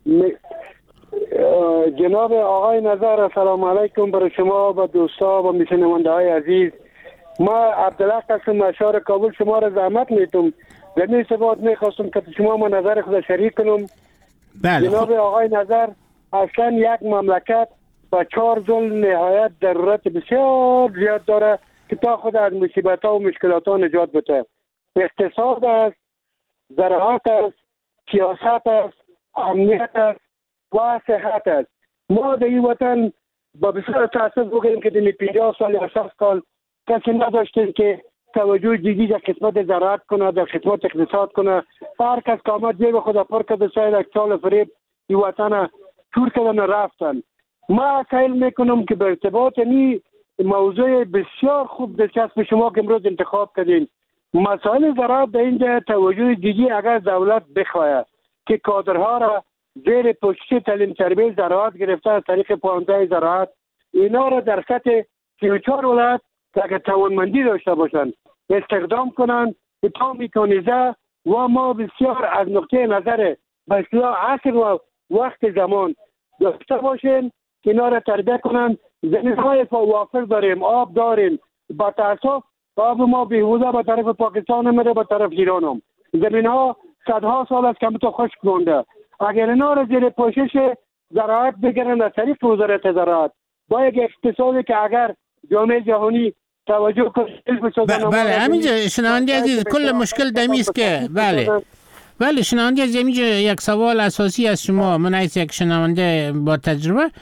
جناب آقای نظر سلام علیکم برای شما و دوستا و شنونده های عزیز. ما عبدالله قسم اشار کابل شما را زحمت میتم زمین سبات میخواستم که شما ما نظر خود شریک کنم. بله جناب آقای نظر اصلا یک مملکت با چهار ظل نهایت ضرورت بسیار زیاد داره که تا خود از مصیبت ها و مشکلات ها نجات بده. اقتصاد است، زراعت است، سیاست است، امنیت است و صحت است. ما در این وطن با بسیار تاسف بگیم که در پنجاه سال یا شصت سال کسی نداشتیم که توجه جدی در خدمت زراعت کنه در خدمت اقتصاد کنه. هر کس که آمد جیب خود پر کرد ساید یک چال فریب این وطن تور کردن رفتن. ما سائل میکنم که به ارتباط نی موضوع بسیار خوب دلچسب شما که امروز انتخاب کردین مسائل زراعت در اینجا توجه جدی اگر دولت بخواهد که کادرها را زیر پوشش تعلیم تربیت زراعت گرفته از طریق پوانده زراعت اینا را در سطح سی و چهار ولایت که توانمندی داشته باشند استخدام کنند تا میکانیزه و ما بسیار از نقطه نظر بسیار عصر و وقت زمان داشته باشیم که اینا را تربیت کنند. زمین های وافر داریم آب داریم با تاسف آب ما بیهوده به طرف پاکستان میره به طرف ایران هم زمین ها صدها سال است که تو خشک مونده. اگر اینا را زیر پوشش زراعت بگیرن از طریق وزارت زراعت با یک اقتصادی که اگر جامعه جهانی توجه کنه. بله همینجا شنونده عزیز کل مشکل دمیست که بله بله شنونده عزیز اینجا یک سوال اساسی از شما من از یک شنونده با تجربه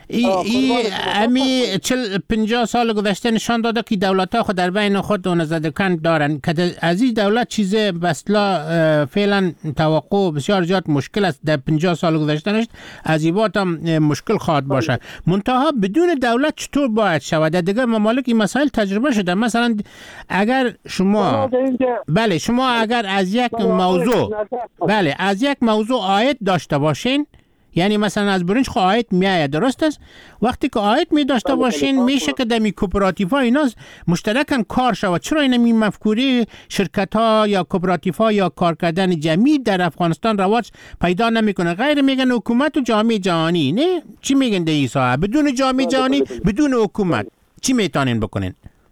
ای ای امی چل پنجاه سال گذشته نشان داده که دولت ها خود در بین خود نزدیکان دارن که از این دولت چیز بسلا فعلا توقع بسیار زیاد مشکل است. در پنجاه سال گذشته نشد، از این بعد هم مشکل خواهد باشه. منتها بدون دولت چطور باید شود؟ در دیگر ممالک این مسائل تجربه شده. مثلا اگر شما بله شما اگر از یک موضوع بله از یک موضوع عاید داشته باشین، یعنی مثلا از برنج خو عاید میآید، درست است؟ وقتی که عاید می داشته باشین میشه که در می کوپراتیف ها اینا مشترکاً کار شود. چرا این می مفکوری شرکت ها یا کوپراتیف ها یا کار کردن جمعی در افغانستان رواج پیدا نمیکنه؟ غیر میگن حکومت و جامعه جهانی. نه چی میگن در این ساحه؟ بدون جامعه جهانی، بدون حکومت چی میتونین بکنین؟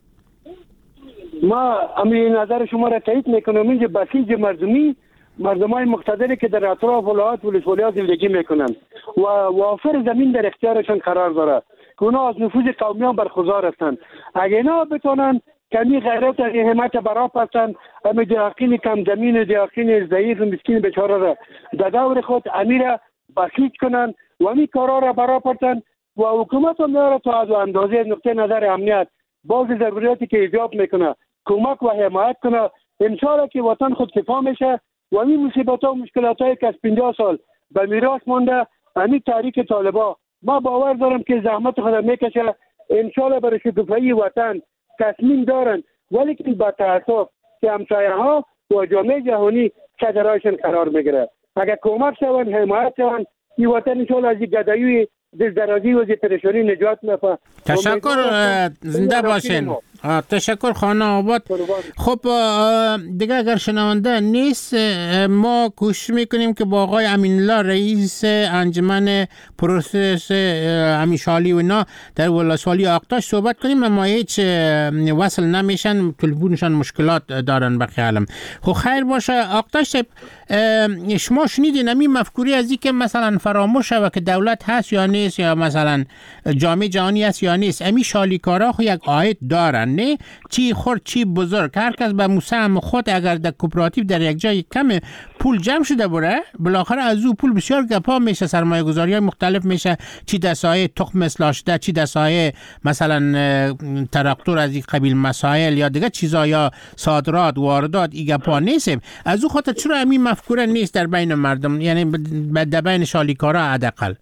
ما امی نظر شما را تایید میکنم. اینجا بسیج مردمی، مردمای مقتدری که در اطراف ولایات و ولسوالی‌ها زندگی میکنند و وافر زمین در اختیارشان قرار داره که اونا از نفوذ قومیان برخوردار هستند. اگه اینا بتونن کمی غیرت و همت برا پستن، امی دیاقین کم زمین، دیاقین ضعیف و مسکین بیچاره را در دور خود امیر بسیج کنن و امی کارا را برا پستن و حکومت هم میاره تا از اندازه نقطه نظر امنیت باز ضروریاتی که ایجاب میکنه کمک و حمایت کنه. انشاءالله که وطن خود کفا میشه و این مصیبت ها و مشکلات هایی که از پنجاه سال به میراث مانده، همین تحریک طالبا ما باور دارم که زحمت خود میکشه. انشاءالله برای شکوفایی وطن تصمیم دارن، ولی که با تاسف که همسایه ها و جامعه جهانی صدرایشان قرار میگیره. اگر کمک شون، حمایت شون، این وطن انشاءالله از این گدایی دلدرازی و پریشانی نجات می‌یابد. تشکر، زنده باشین. تشکر خانه آباد. خب دیگه اگر شنونده نیست، ما کوشش میکنیم که با آقای امین‌الله رئیس انجمن پروسس امیشالی و اینا در ولسوالی آقتاش صحبت کنیم، اما هیچ وصل نمیشن، تلفنشان مشکلات دارن بخیالم. خب خیر باشه آقتاش، شما شنیدین همین مفکوری از این که مثلا فراموش شود که دولت هست یا نیست، یا مثلا جامعه جهانی هست یا نیست. امی شالیکارا خو یک عاید دارن، نه چی خورد چی بزرگ، هر کس به مسهم خود اگر در کوپراتیو در یک جای کم پول جمع شده بره، بالاخره از او پول بسیار گپا میشه، سرمایه گذاری های مختلف میشه، چی در سایه تخم اصلاح شده، چی در سایه مثلا تراکتور از این قبیل مسائل یا دیگه چیزا، یا صادرات واردات، این گپا نیستیم. از او خاطر چرا همین مفکوره نیست در بین مردم، یعنی در بین شالیکارا حداقل؟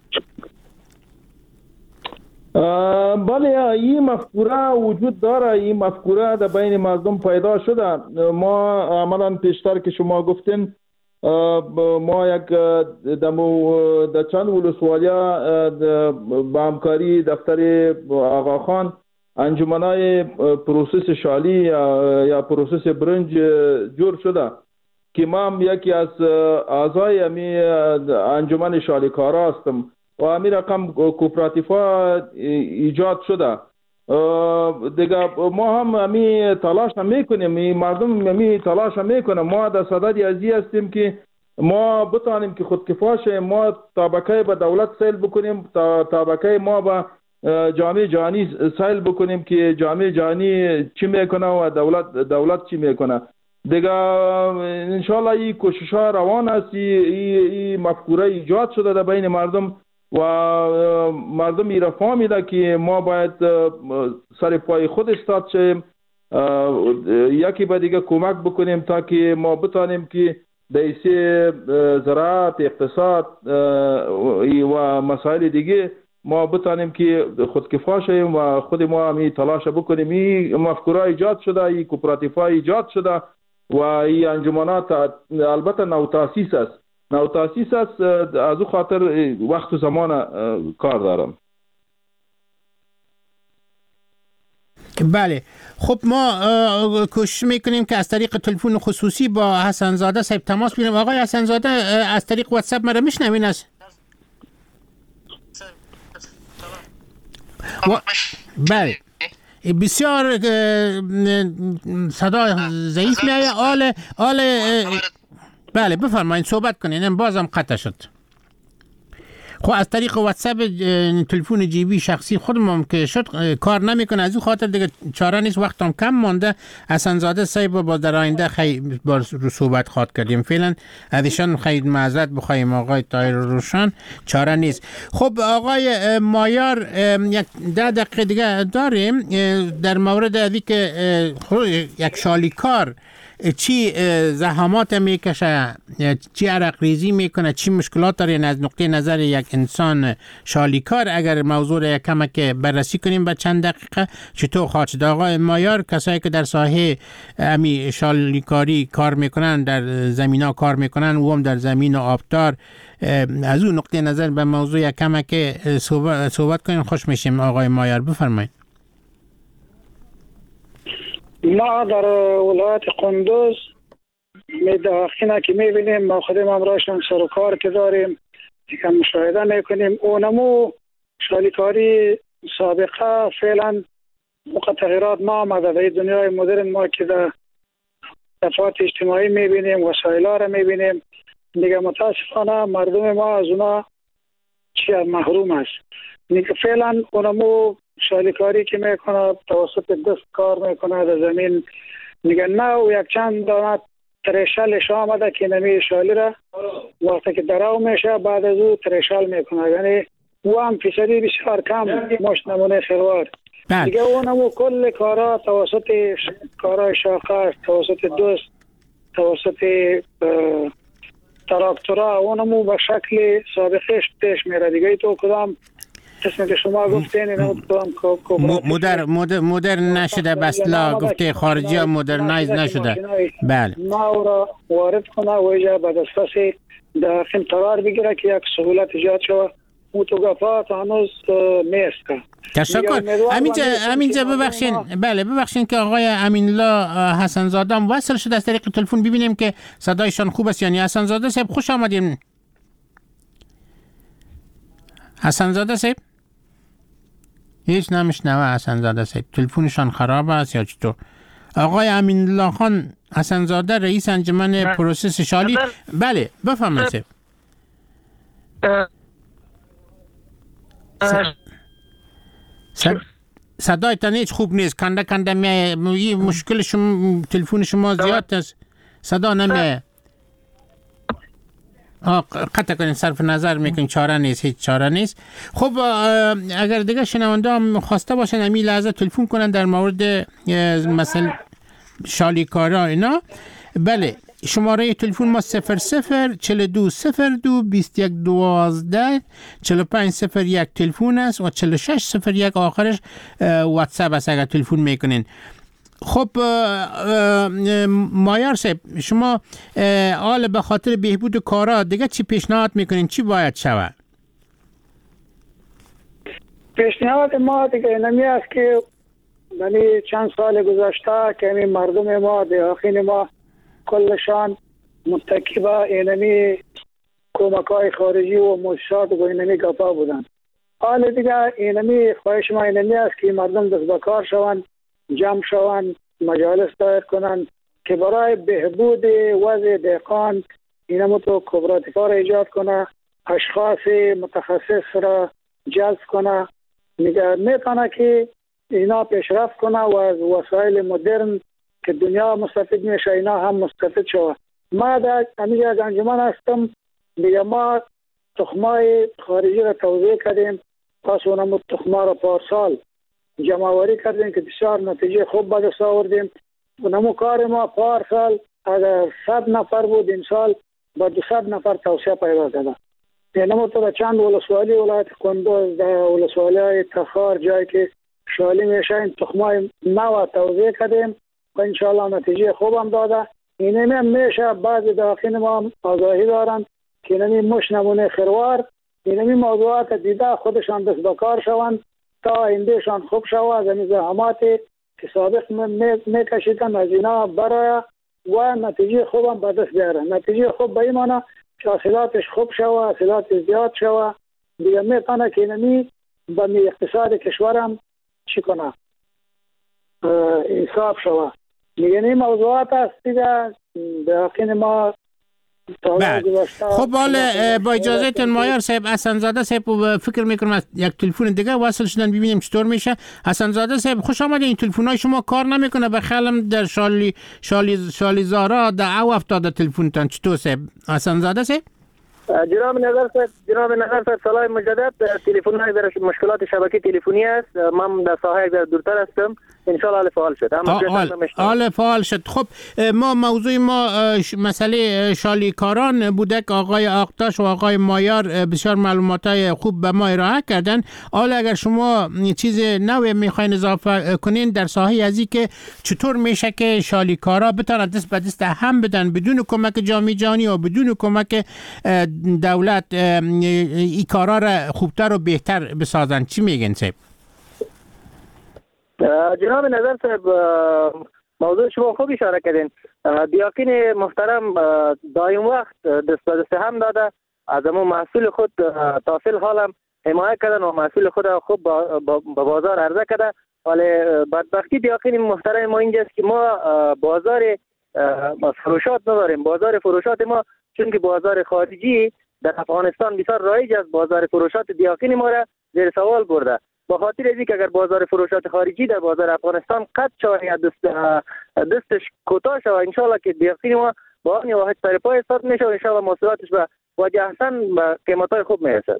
بله، این مفکوره وجود داره، این مفکوره در بین مردم پیدا شده. ما عملا پیشتر که شما گفتین، ما یک در چند ولسوالیا با همکاری دفتر آقاخان انجمنای پروسس شالی یا, یا پروسس برنج جور شده که ما هم یکی از اعضای امی انجمن شالیکارا هستم و امی رقم کوپراتیفا ایجاد شده. دیگه ما هم امی تلاش هم میکنیم، مردم امی تلاش هم میکنیم. ما در صدد ازی هستیم که ما بتانیم که خودکفا شیم، ما طبقه به دولت سیل بکنیم، طبقه ما به جامعه جهانی سیل بکنیم که جامعه جهانی چی میکنه و دولت دولت چی میکنه. دیگه انشالله این کوشش ها روان است، این مفکوره ایجاد شده در بین مردم و مردم ایره فهمیده که ما باید سر پای خود استاد شیم، یکی به دیگه کمک بکنیم تا که ما بتانیم که دیسی زراعت، اقتصاد و مسائل دیگه ما بتانیم که خودکفا شیم و خود ما همی تلاش بکنیم. این مفکوره ایجاد شده، این کوپراتیفا ایجاد شده و این انجمنات البته نو تاسیس است نو تاسیس است از او خاطر وقت و زمان کار دارم. بله، خب ما کوشش میکنیم که از طریق تلفن خصوصی با حسن زاده صاحب تماس بگیریم. آقای حسن زاده از طریق واتساپ مرا میشنوین؟ است و... بله بسیار صدا ضعیف میایه. آل آل بله بفرمایید صحبت کنین، بازم قطع شد. خب از طریق واتساپ تلفن جیبی شخصی خودم که شد کار نمیکنه، از اون خاطر دیگه چاره نیست، وقتم کم مانده. حسن زاده صاحب با در آینده خیلی با رو صحبت خواد کردیم، فعلا ازشان خیلی معذرت بخوایم آقای طاهر روشن، چاره نیست. خب آقای مایار یک ده دقیقه دیگه داریم در مورد ازی که یک شالیکار چی زحمات میکشه، چی عرق ریزی میکنه، چی مشکلات داره از نقطه نظر یک انسان شالیکار، اگر موضوع را کمک بررسی کنیم به چند دقیقه چطور خواهد شد؟ آقای مایار، کسایی که در ساحه امی شالیکاری کار میکنن، در زمین ها کار میکنن و هم در زمین و آبدار، از اون نقطه نظر به موضوع کمک صحبت, صحبت کنیم خوش میشیم. آقای مایار بفرمایید. ما در ولایت قندوز داخل که میبینیم، ما خودم امراشان سر و کار که داریم که مشاهده میکنیم، اونمو شالیکاری سابقه فعلا موقع تغییرات ما آمده در دنیای مدرن. ما که در دفعات اجتماعی میبینیم، وسایل ها را میبینیم، دیگه متاسفانه مردم ما از اونا چی محروم است. دیگه فعلا اونمو شالیکاری که میکنه توسط دست کار میکنه در زمین، دیگه نه و یک چند دانه تریشالش آمده که نمی شالی را وقتی که دراو میشه بعد از او تریشال میکنه، یعنی او هم فیصدی بسیار کم مشت نمونه خروار. دیگه اونمو کل کارا توسط کارای شاخه، توسط دست، توسط تراکتورا اونمو به شکل سابقش پیش میره. دیگه تو کدام قسمی که شما گفتین اینو کدام مدر مدرن نشده، بسلا گفته خارجی ها مدرنایز نشده. بله ما را وارد کنه و ایجا به دسترس داخل قرار بگیره که یک سهولت ایجاد شود. متوقفات هنوز نیست. تشکر. همینجا همینجا ببخشین، بله ببخشین که آقای امین الله حسن زاده هم وصل شده از طریق تلفن، ببینیم که صدایشان خوب است. یعنی حسن زاده صاحب خوش آمدین. حسن زاده صاحب هیچ نمیشنوه. حسن زاده صاحب تلفنشان خراب است یا چطور؟ آقای امین الله خان حسن زاده رئیس انجمن پروسس شالی. بله بفرمایید. صدایتان هیچ خوب نیست، کنده کنده میای، مشکل شما تلفن شما زیاد است، صدا نمیاد. قطع کنین، صرف نظر میکنین، چاره نیست، هیچ چاره نیست. خب اگر دیگه شنونده هم خواسته باشن امی لحظه تلفن کنن در مورد مثلا شالیکارا اینا، بله شماره تلفن ما صفر صفر چهل و دو صفر دو بیست و یک دوازده چهل و پنج صفر یک تلفن است و چهل و شش صفر یک آخرش واتساپ است اگر تلفن میکنین. خب مایار صاحب، شما آل به خاطر بهبود کارا دیگه چی پیشنهاد میکنین؟ چی باید شود؟ پیشنهاد ما دیگه نمی است که یعنی چند سال گذشته که این مردم ما دهاخین ما کلشان متکی با اینمی کمکای خارجی و مؤسسات و اینمی گپا بودن. حال دیگه اینمی خواهش ما اینمی است که مردم دست به کار شوند، جمع شوند، مجالس دایر کنند که برای بهبود وضع دهقان اینمو تو کوپراتیفا را ایجاد کنه، اشخاص متخصص را جذب کنه، میگه میتونه که اینا پیشرفت کنه و از وسایل مدرن که دنیا مستفید میشه اینا هم مستفید شود. ما در همیشه از انجمن هستم، دیگه ما تخمای خارجی را توزیع کردیم، پس اونم تخما را پارسال جمعواری کردیم که بسیار نتیجه خوب به دست آوردیم. اونم کار ما پارسال اگر صد نفر بود این سال با دویست نفر توسعه پیدا کرده. اینم تو چند ولسوالی ولایت قندوز در ولسوالی های تخار جایی که شالی میشه این تخمای نو توزیع کردیم و انشاءالله نتیجه خوب هم داده. اینمی هم میشه بعض داخل ما آگاهی دارن که اینمی مش نمونه خروار، اینمی موضوعات دیده خودشان دست بکار شوند تا آیندهشان خوب شود. از زحماتی که سابق میکشیدن از اینا برای و نتیجه خوب هم به دست بیارن. نتیجه خوب به این معنی که حاصلاتش خوب شود، حاصلات زیاد شود، دیگه میتونه که اینمی به اقتصاد کشورم چی کنه انصاف شود. دیگه این موضوعات است دیگه داخل ما بله. خب حالا با اجازهتون مایار صاحب، حسن زاده صاحب فکر میکنم از یک تلفن دیگه وصل شدن، ببینیم چطور میشه. حسن زاده صاحب خوش آمدید. این تلفن‌های شما کار نمیکنه، بخیالم در شالی شالی شالی زارا در او افتاده تلفنتون. چطور صاحب؟ حسن زاده صاحب جناب نظر صاحب، جناب نظر صاحب سلام مجدد. تلفن های در مشکلات شبکه تلفنی است. من در ساحه در دورتر هستم، ان شاء الله حال فعال شد. حال فعال شد. خب ما موضوع ما مسئله شالیکاران بوده که آقای آقتاش و آقای مایار بسیار معلوماتای خوب به ما ارائه کردن. حالا اگر شما چیز نوی میخواین اضافه کنین در ساحه ازی که چطور میشه که شالیکارا بتونن دست به دست هم بدن بدون کمک جامعه جهانی و بدون کمک دولت ای کارا را خوبتر و بهتر بسازن، چی میگن صاحب؟ جناب نظر صاحب موضوع شما خوب اشاره کردین. دیاکین محترم دایم وقت دست به دست هم داده، از امون محصول خود تاصیل حالم حمایت کردن و محصول خود خوب به بازار عرضه کرده. ولی بدبختی دیاکین محترم ما اینجاست که ما بازار فروشات نداریم. بازار فروشات ما چون که بازار خارجی در افغانستان بسیار رایج است، بازار فروشات دیاکین ما را زیر سوال برده. با خاطر از اینکه اگر بازار فروشات خارجی در بازار افغانستان قطع شود یا دست دستش کوتاه شود، ان شاء الله که دیاکین ما با آن واحد سر پای استاد میشه و ان شاء الله محصولاتش به وجه احسن به قیمتای خوب میرسد.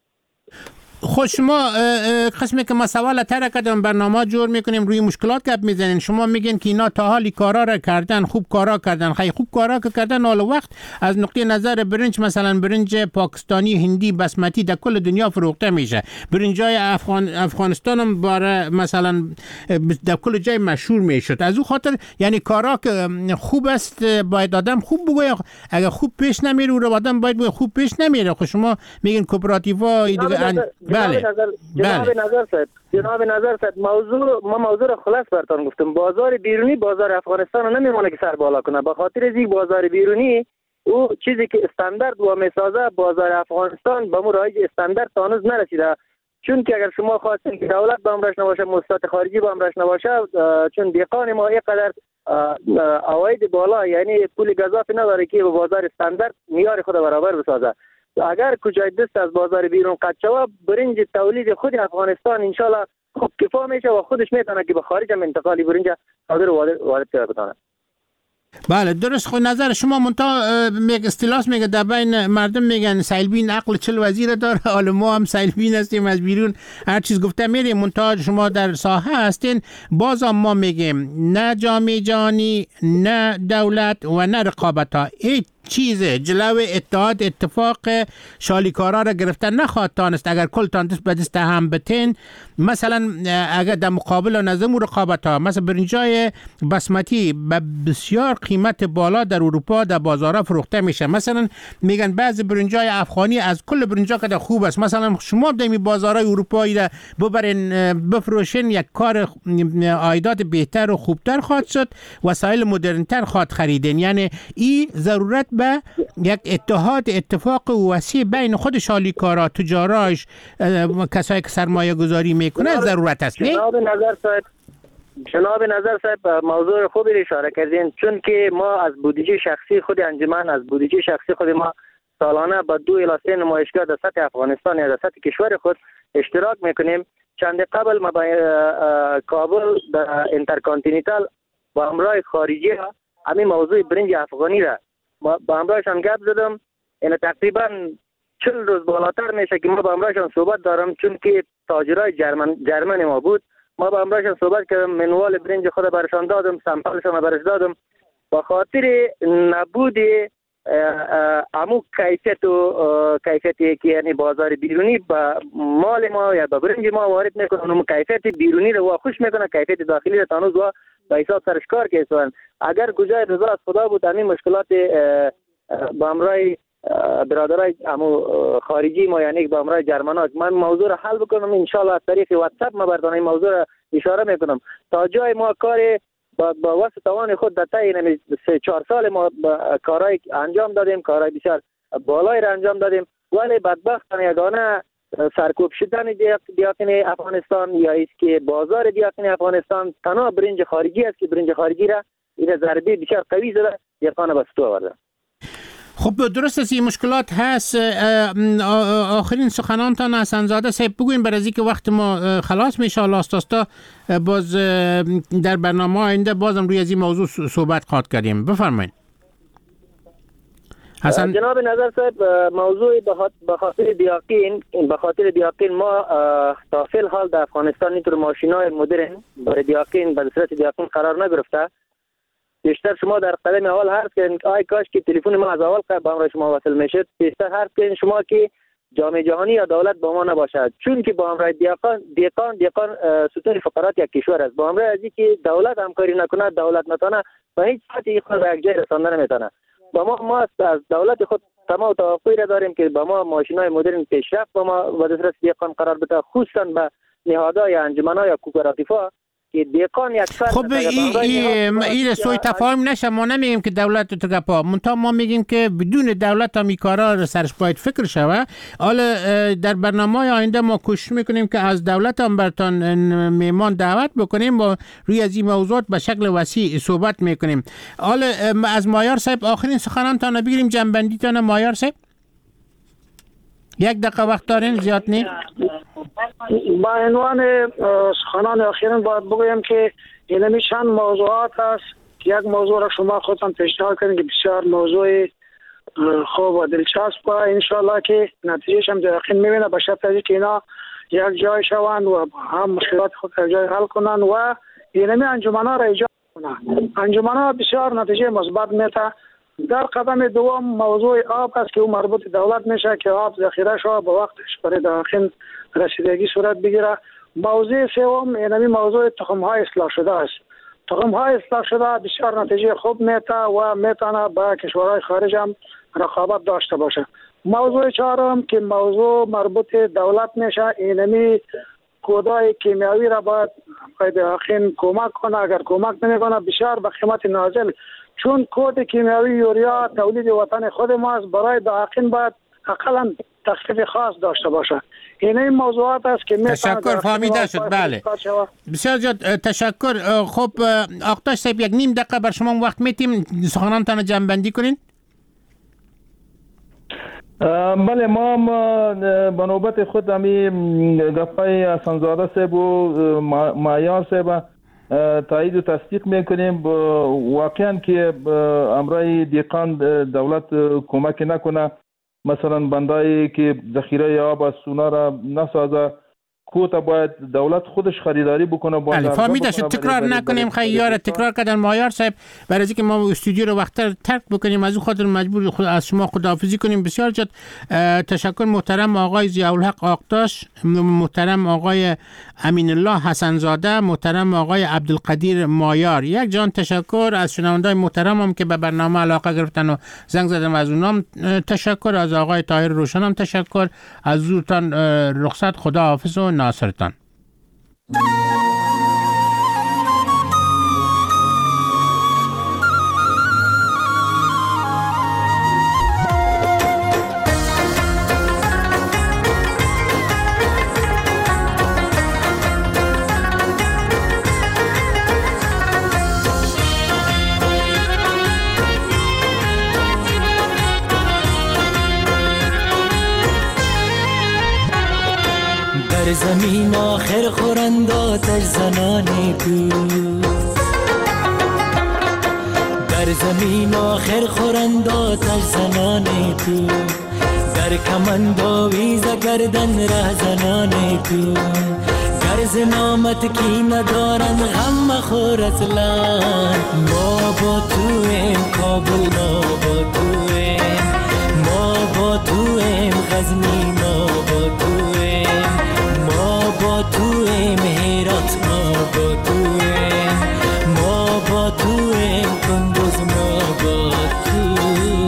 خود شما قسمی که ما سوال تر کردم برنامه جور میکنیم روی مشکلات گپ میزنین. شما میگین که اینا تا حالی کارا را کردن، خوب کارا کردن. خیلی خوب کارا که کردن حال وقت از نقطه نظر برنج، مثلا برنج پاکستانی، هندی، بسمتی در کل دنیا فروخته میشه. برنجای افغان افغانستان هم باره مثلا در کل جای مشهور میشد. از او خاطر یعنی کارا که خوب است باید آدم خوب بگه، اگر خوب پیش نمیره رو آدم باید بگه خوب پیش نمیره. خب شما میگین کوپراتیوا دیگه. بله. جناب نظر جناب بله. نظر صاحب جناب نظر صاحب موضوع ما موضوع را خلاص براتون گفتم. بازار بیرونی بازار افغانستان رو نمیمونه که سر بالا کنه. به خاطر از این بازار بیرونی او چیزی که استاندارد و میسازه بازار افغانستان به مو رایج استاندارد هنوز نرسیده. چون که اگر شما خواستین که دولت به امرش نباشه، مؤسسات خارجی به امرش نباشه، چون دیقان ما اینقدر عواید بالا یعنی پول گزافی نداره که به بازار استاندارد معیار خود برابر بسازه. اگر کجای دست از بازار بیرون قطع شود، برنج تولید خود افغانستان انشالله خوب کفا میشه و خودش میتونه که به خارج هم انتقالی برنج صادر وارد کرده بتونه. بله درست. خود نظر شما منتها میگه استلاس میگه در بین مردم میگن سیلبین عقل چل وزیر داره. حالا ما هم سیلبین هستیم، از بیرون هر چیز گفته میریم. منتها شما در ساحه هستین، باز هم ما میگیم نه جامعه جهانی، نه دولت و نه رقابت ها هیچ چیز جلو اتحاد اتفاق شالیکارا را گرفتن نخواهد تانست. اگر کل تان دست به دست هم بتین، مثلا اگر در مقابل نظم و رقابت ها مثلا برنجای بسمتی به بسیار قیمت بالا در اروپا در بازارها فروخته میشه. مثلا میگن بعضی برنجای افغانی از کل برنجا که خوب است. مثلا شما در می بازارهای اروپایی را ببرین بفروشین، یک کار عایدات بهتر و خوبتر خواهد شد، وسایل مدرنتر خواهد خریدین. یعنی این ضرورت به یک اتحاد اتفاق وسیع بین خود شالیکارا، تجاراش، کسایی که سرمایه گذاری میکنه ضرورت است. جناب نظر صاحب جناب نظر صاحب موضوع خوبی رو اشاره کردین. چون که ما از بودجه شخصی خود انجمن، از بودجه شخصی خود ما سالانه با دو الی سه نمایشگاه در سطح افغانستان یا در سطح کشور خود اشتراک میکنیم. چند قبل ما با کابل در اینترکانتیننتال با همراه خارجی همین موضوع برنج افغانی را با همراهشان گپ زدم. این تقریبا چل روز بالاتر میشه که ما با همراهشان صحبت دارم. چون که تاجرای جرمن جرمن ما بود، ما با همراهشان صحبت کردم، منوال برنج خود برشان دادم، سامپلشان برش دادم. با خاطر نبود امو کیفیت و کیفیتی که یعنی بازار بیرونی با مال ما یا با برنج ما وارد میکنه، اون کیفیت بیرونی رو خوش میکنه، کیفیت داخلی رو تانوز و با حساب سرش کار کردن. اگر کجای رضا از خدا بود همین مشکلات با همراه برادرای امو خارجی ما یعنی با همراه جرمنان من موضوع رو حل بکنم، ان شاء الله از طریق واتساپ ما بردانه موضوع رو اشاره میکنم تا جای ما کار با با واسه توان خود در طی سه چهار سال ما کارهای انجام دادیم، کارهای بسیار بالایی را انجام دادیم. ولی بدبختانه یگانه سرکوب شدن دیاکین افغانستان یا است که بازار دیاکین افغانستان تنها برنج خارجی است که برنج خارجی را این ضربه بسیار قوی زده دیاکان به ستو آورده. خب درست است، این مشکلات هست. آخرین سخنانتان حسن زاده صاحب بگوین برای از اینکه وقت ما خلاص میشه. لاستاستا باز در برنامه آینده بازم روی از این موضوع صحبت خواهد کردیم. بفرمایید حسن. جناب نظر صاحب، موضوع به خاطر دیاقین به خاطر دیاقین ما تا فیل حال در افغانستان اینطور ماشینای مدرن برای دیاقین به صورت دیاقین قرار نگرفته. بیشتر شما در قدم اول حرف کردین آی کاش که تلفن ما از اول به همراه شما وصل میشد. بیشتر حرف کردین شما که جامعه جهانی یا دولت با ما نباشد، چون که با همراه دیاقان دیاقان دیاقان ستون فقرات یک کشور است. با همراه ازی که دولت همکاری نکنه، دولت نتونه به هیچ ساعتی خود به یک جای رساندن نمیتونه. با ما ما از دولت خود تمام توقعی را داریم که با ما ماشینای مدرن پیشرفت با ما به صورت دیاقان قرار بده، خصوصا به نهادهای یا انجمن‌ها یا کوپراتیف‌ها. خب این این سوی تفاهم نشه. ما نمیگیم که دولت تو گپا، منتها ما میگیم که بدون دولت هم این کارا سرش باید فکر شوه. حالا در برنامه آینده ما کوشش میکنیم که از دولت هم برتان میمان دعوت بکنیم و روی از این موضوعات به شکل وسیع صحبت میکنیم. حالا از مایار صاحب آخرین سخنانتان بگیریم، جنبندی تان مایار صاحب. یک دقیقه وقت دارین، زیاد نی. با عنوان سخنان اخیرا باید بگویم که این چند موضوعات است. یک موضوع را شما خودتان پیشنهاد کردین که بسیار موضوع خوب و دلچسب و انشالله که نتیجهش هم در یقین میبینه، به شرط که اینا یک جای شوند و هم مشکلات خود یک جای حل کنند و اینمی انجمن‌ها را ایجاد کنند. انجمن‌ها بسیار نتیجه مثبت میده. در قدم دوم موضوع آب است که اون مربوط دولت میشه که آب ذخیره شود به وقتش برای داخل رسیدگی صورت بگیره. موضوع سوم اینمی موضوع تخم‌های اصلاح شده است. تخم‌های اصلاح شده بسیار نتیجه خوب میده و میتونه با کشورهای خارج هم رقابت داشته باشه. موضوع چهارم که موضوع مربوط دولت میشه، اینمی کودای کیمیاوی را باید داخل کمک کنه. اگر کمک نمیکنه بسیار به قیمت نازل، چون کود کیمیاوی یوریا تولید وطن خود ما است، برای داخل باید اقلا تخفیف خاص داشته باشه. این این موضوعات است که تشکر فهمیده شد. بله بسیار زیاد تشکر. خب آقتاش صاحب یک نیم دقیقه بر شما وقت میتیم سخنانتان جمع بندی کنین. بله ما به نوبت خود همی گپای حسن زاده صاحب و مایار صاحب تایید و تصدیق میکنیم. واقعا که امرای دیقان دولت کمک نکنه، مثلا بندایی که ذخیره آب از سونا را نسازه، کوتا باید دولت خودش خریداری بکنه. بله فهمیده شد. تکرار نکنیم خیار تکرار کردن مایار صاحب برای اینکه ما استودیو رو وقتر ترک بکنیم، از اون خاطر مجبور خود از شما خداحافظی کنیم. بسیار جد تشکر. محترم آقای ضیاءالحق آقتاش، محترم آقای امین الله حسن زاده، محترم آقای عبدالقدیر مایار. یک جان تشکر از شنوندگان محترم هم که به برنامه علاقه گرفتن و زنگ زدن. از اونام تشکر. از آقای طاهر روشن هم تشکر. از زورتان رخصت. خداحافظ و ناصرتان. در زمین آخر خورند آتش زنان تو، در زمین آخر خورند آتش زنان تو، در کمند آویزه گردن ره زنان تو، گرز نامت کی ندارند غم مخور اصلا. ما با تو ایم کابل، ما با تو ایم، ما با تو ایم غزنی، ما با تو ایم، ما با تو ایم هرات، ما با تو ایم، ما با تو ایم کندوز، ما با تو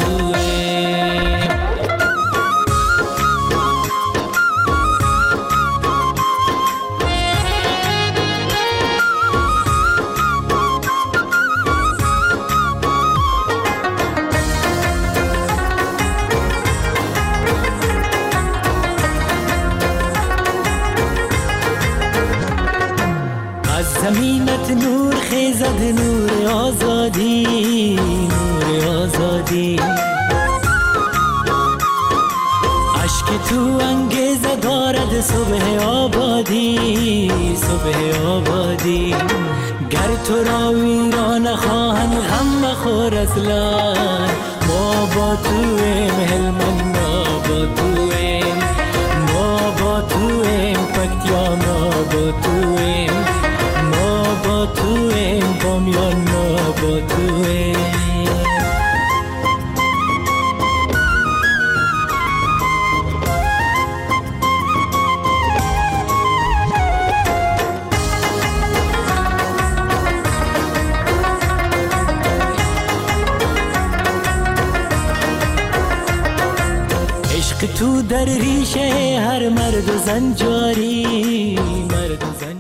زمینت نور خیزد، نور آزادی، نور آزادی. عشق تو انگیزه دارد صبح آبادی، صبح آبادی. گر تو را ویران خواهند غم مخور اصلا، ما با تویم هلمند، ما با تویم، ما با تویم پکتیا، ما با تویم، ما با تویم بامیان، ما با تویم. عشق تو در ریشه هر مرد و زن جاری، مرد و زن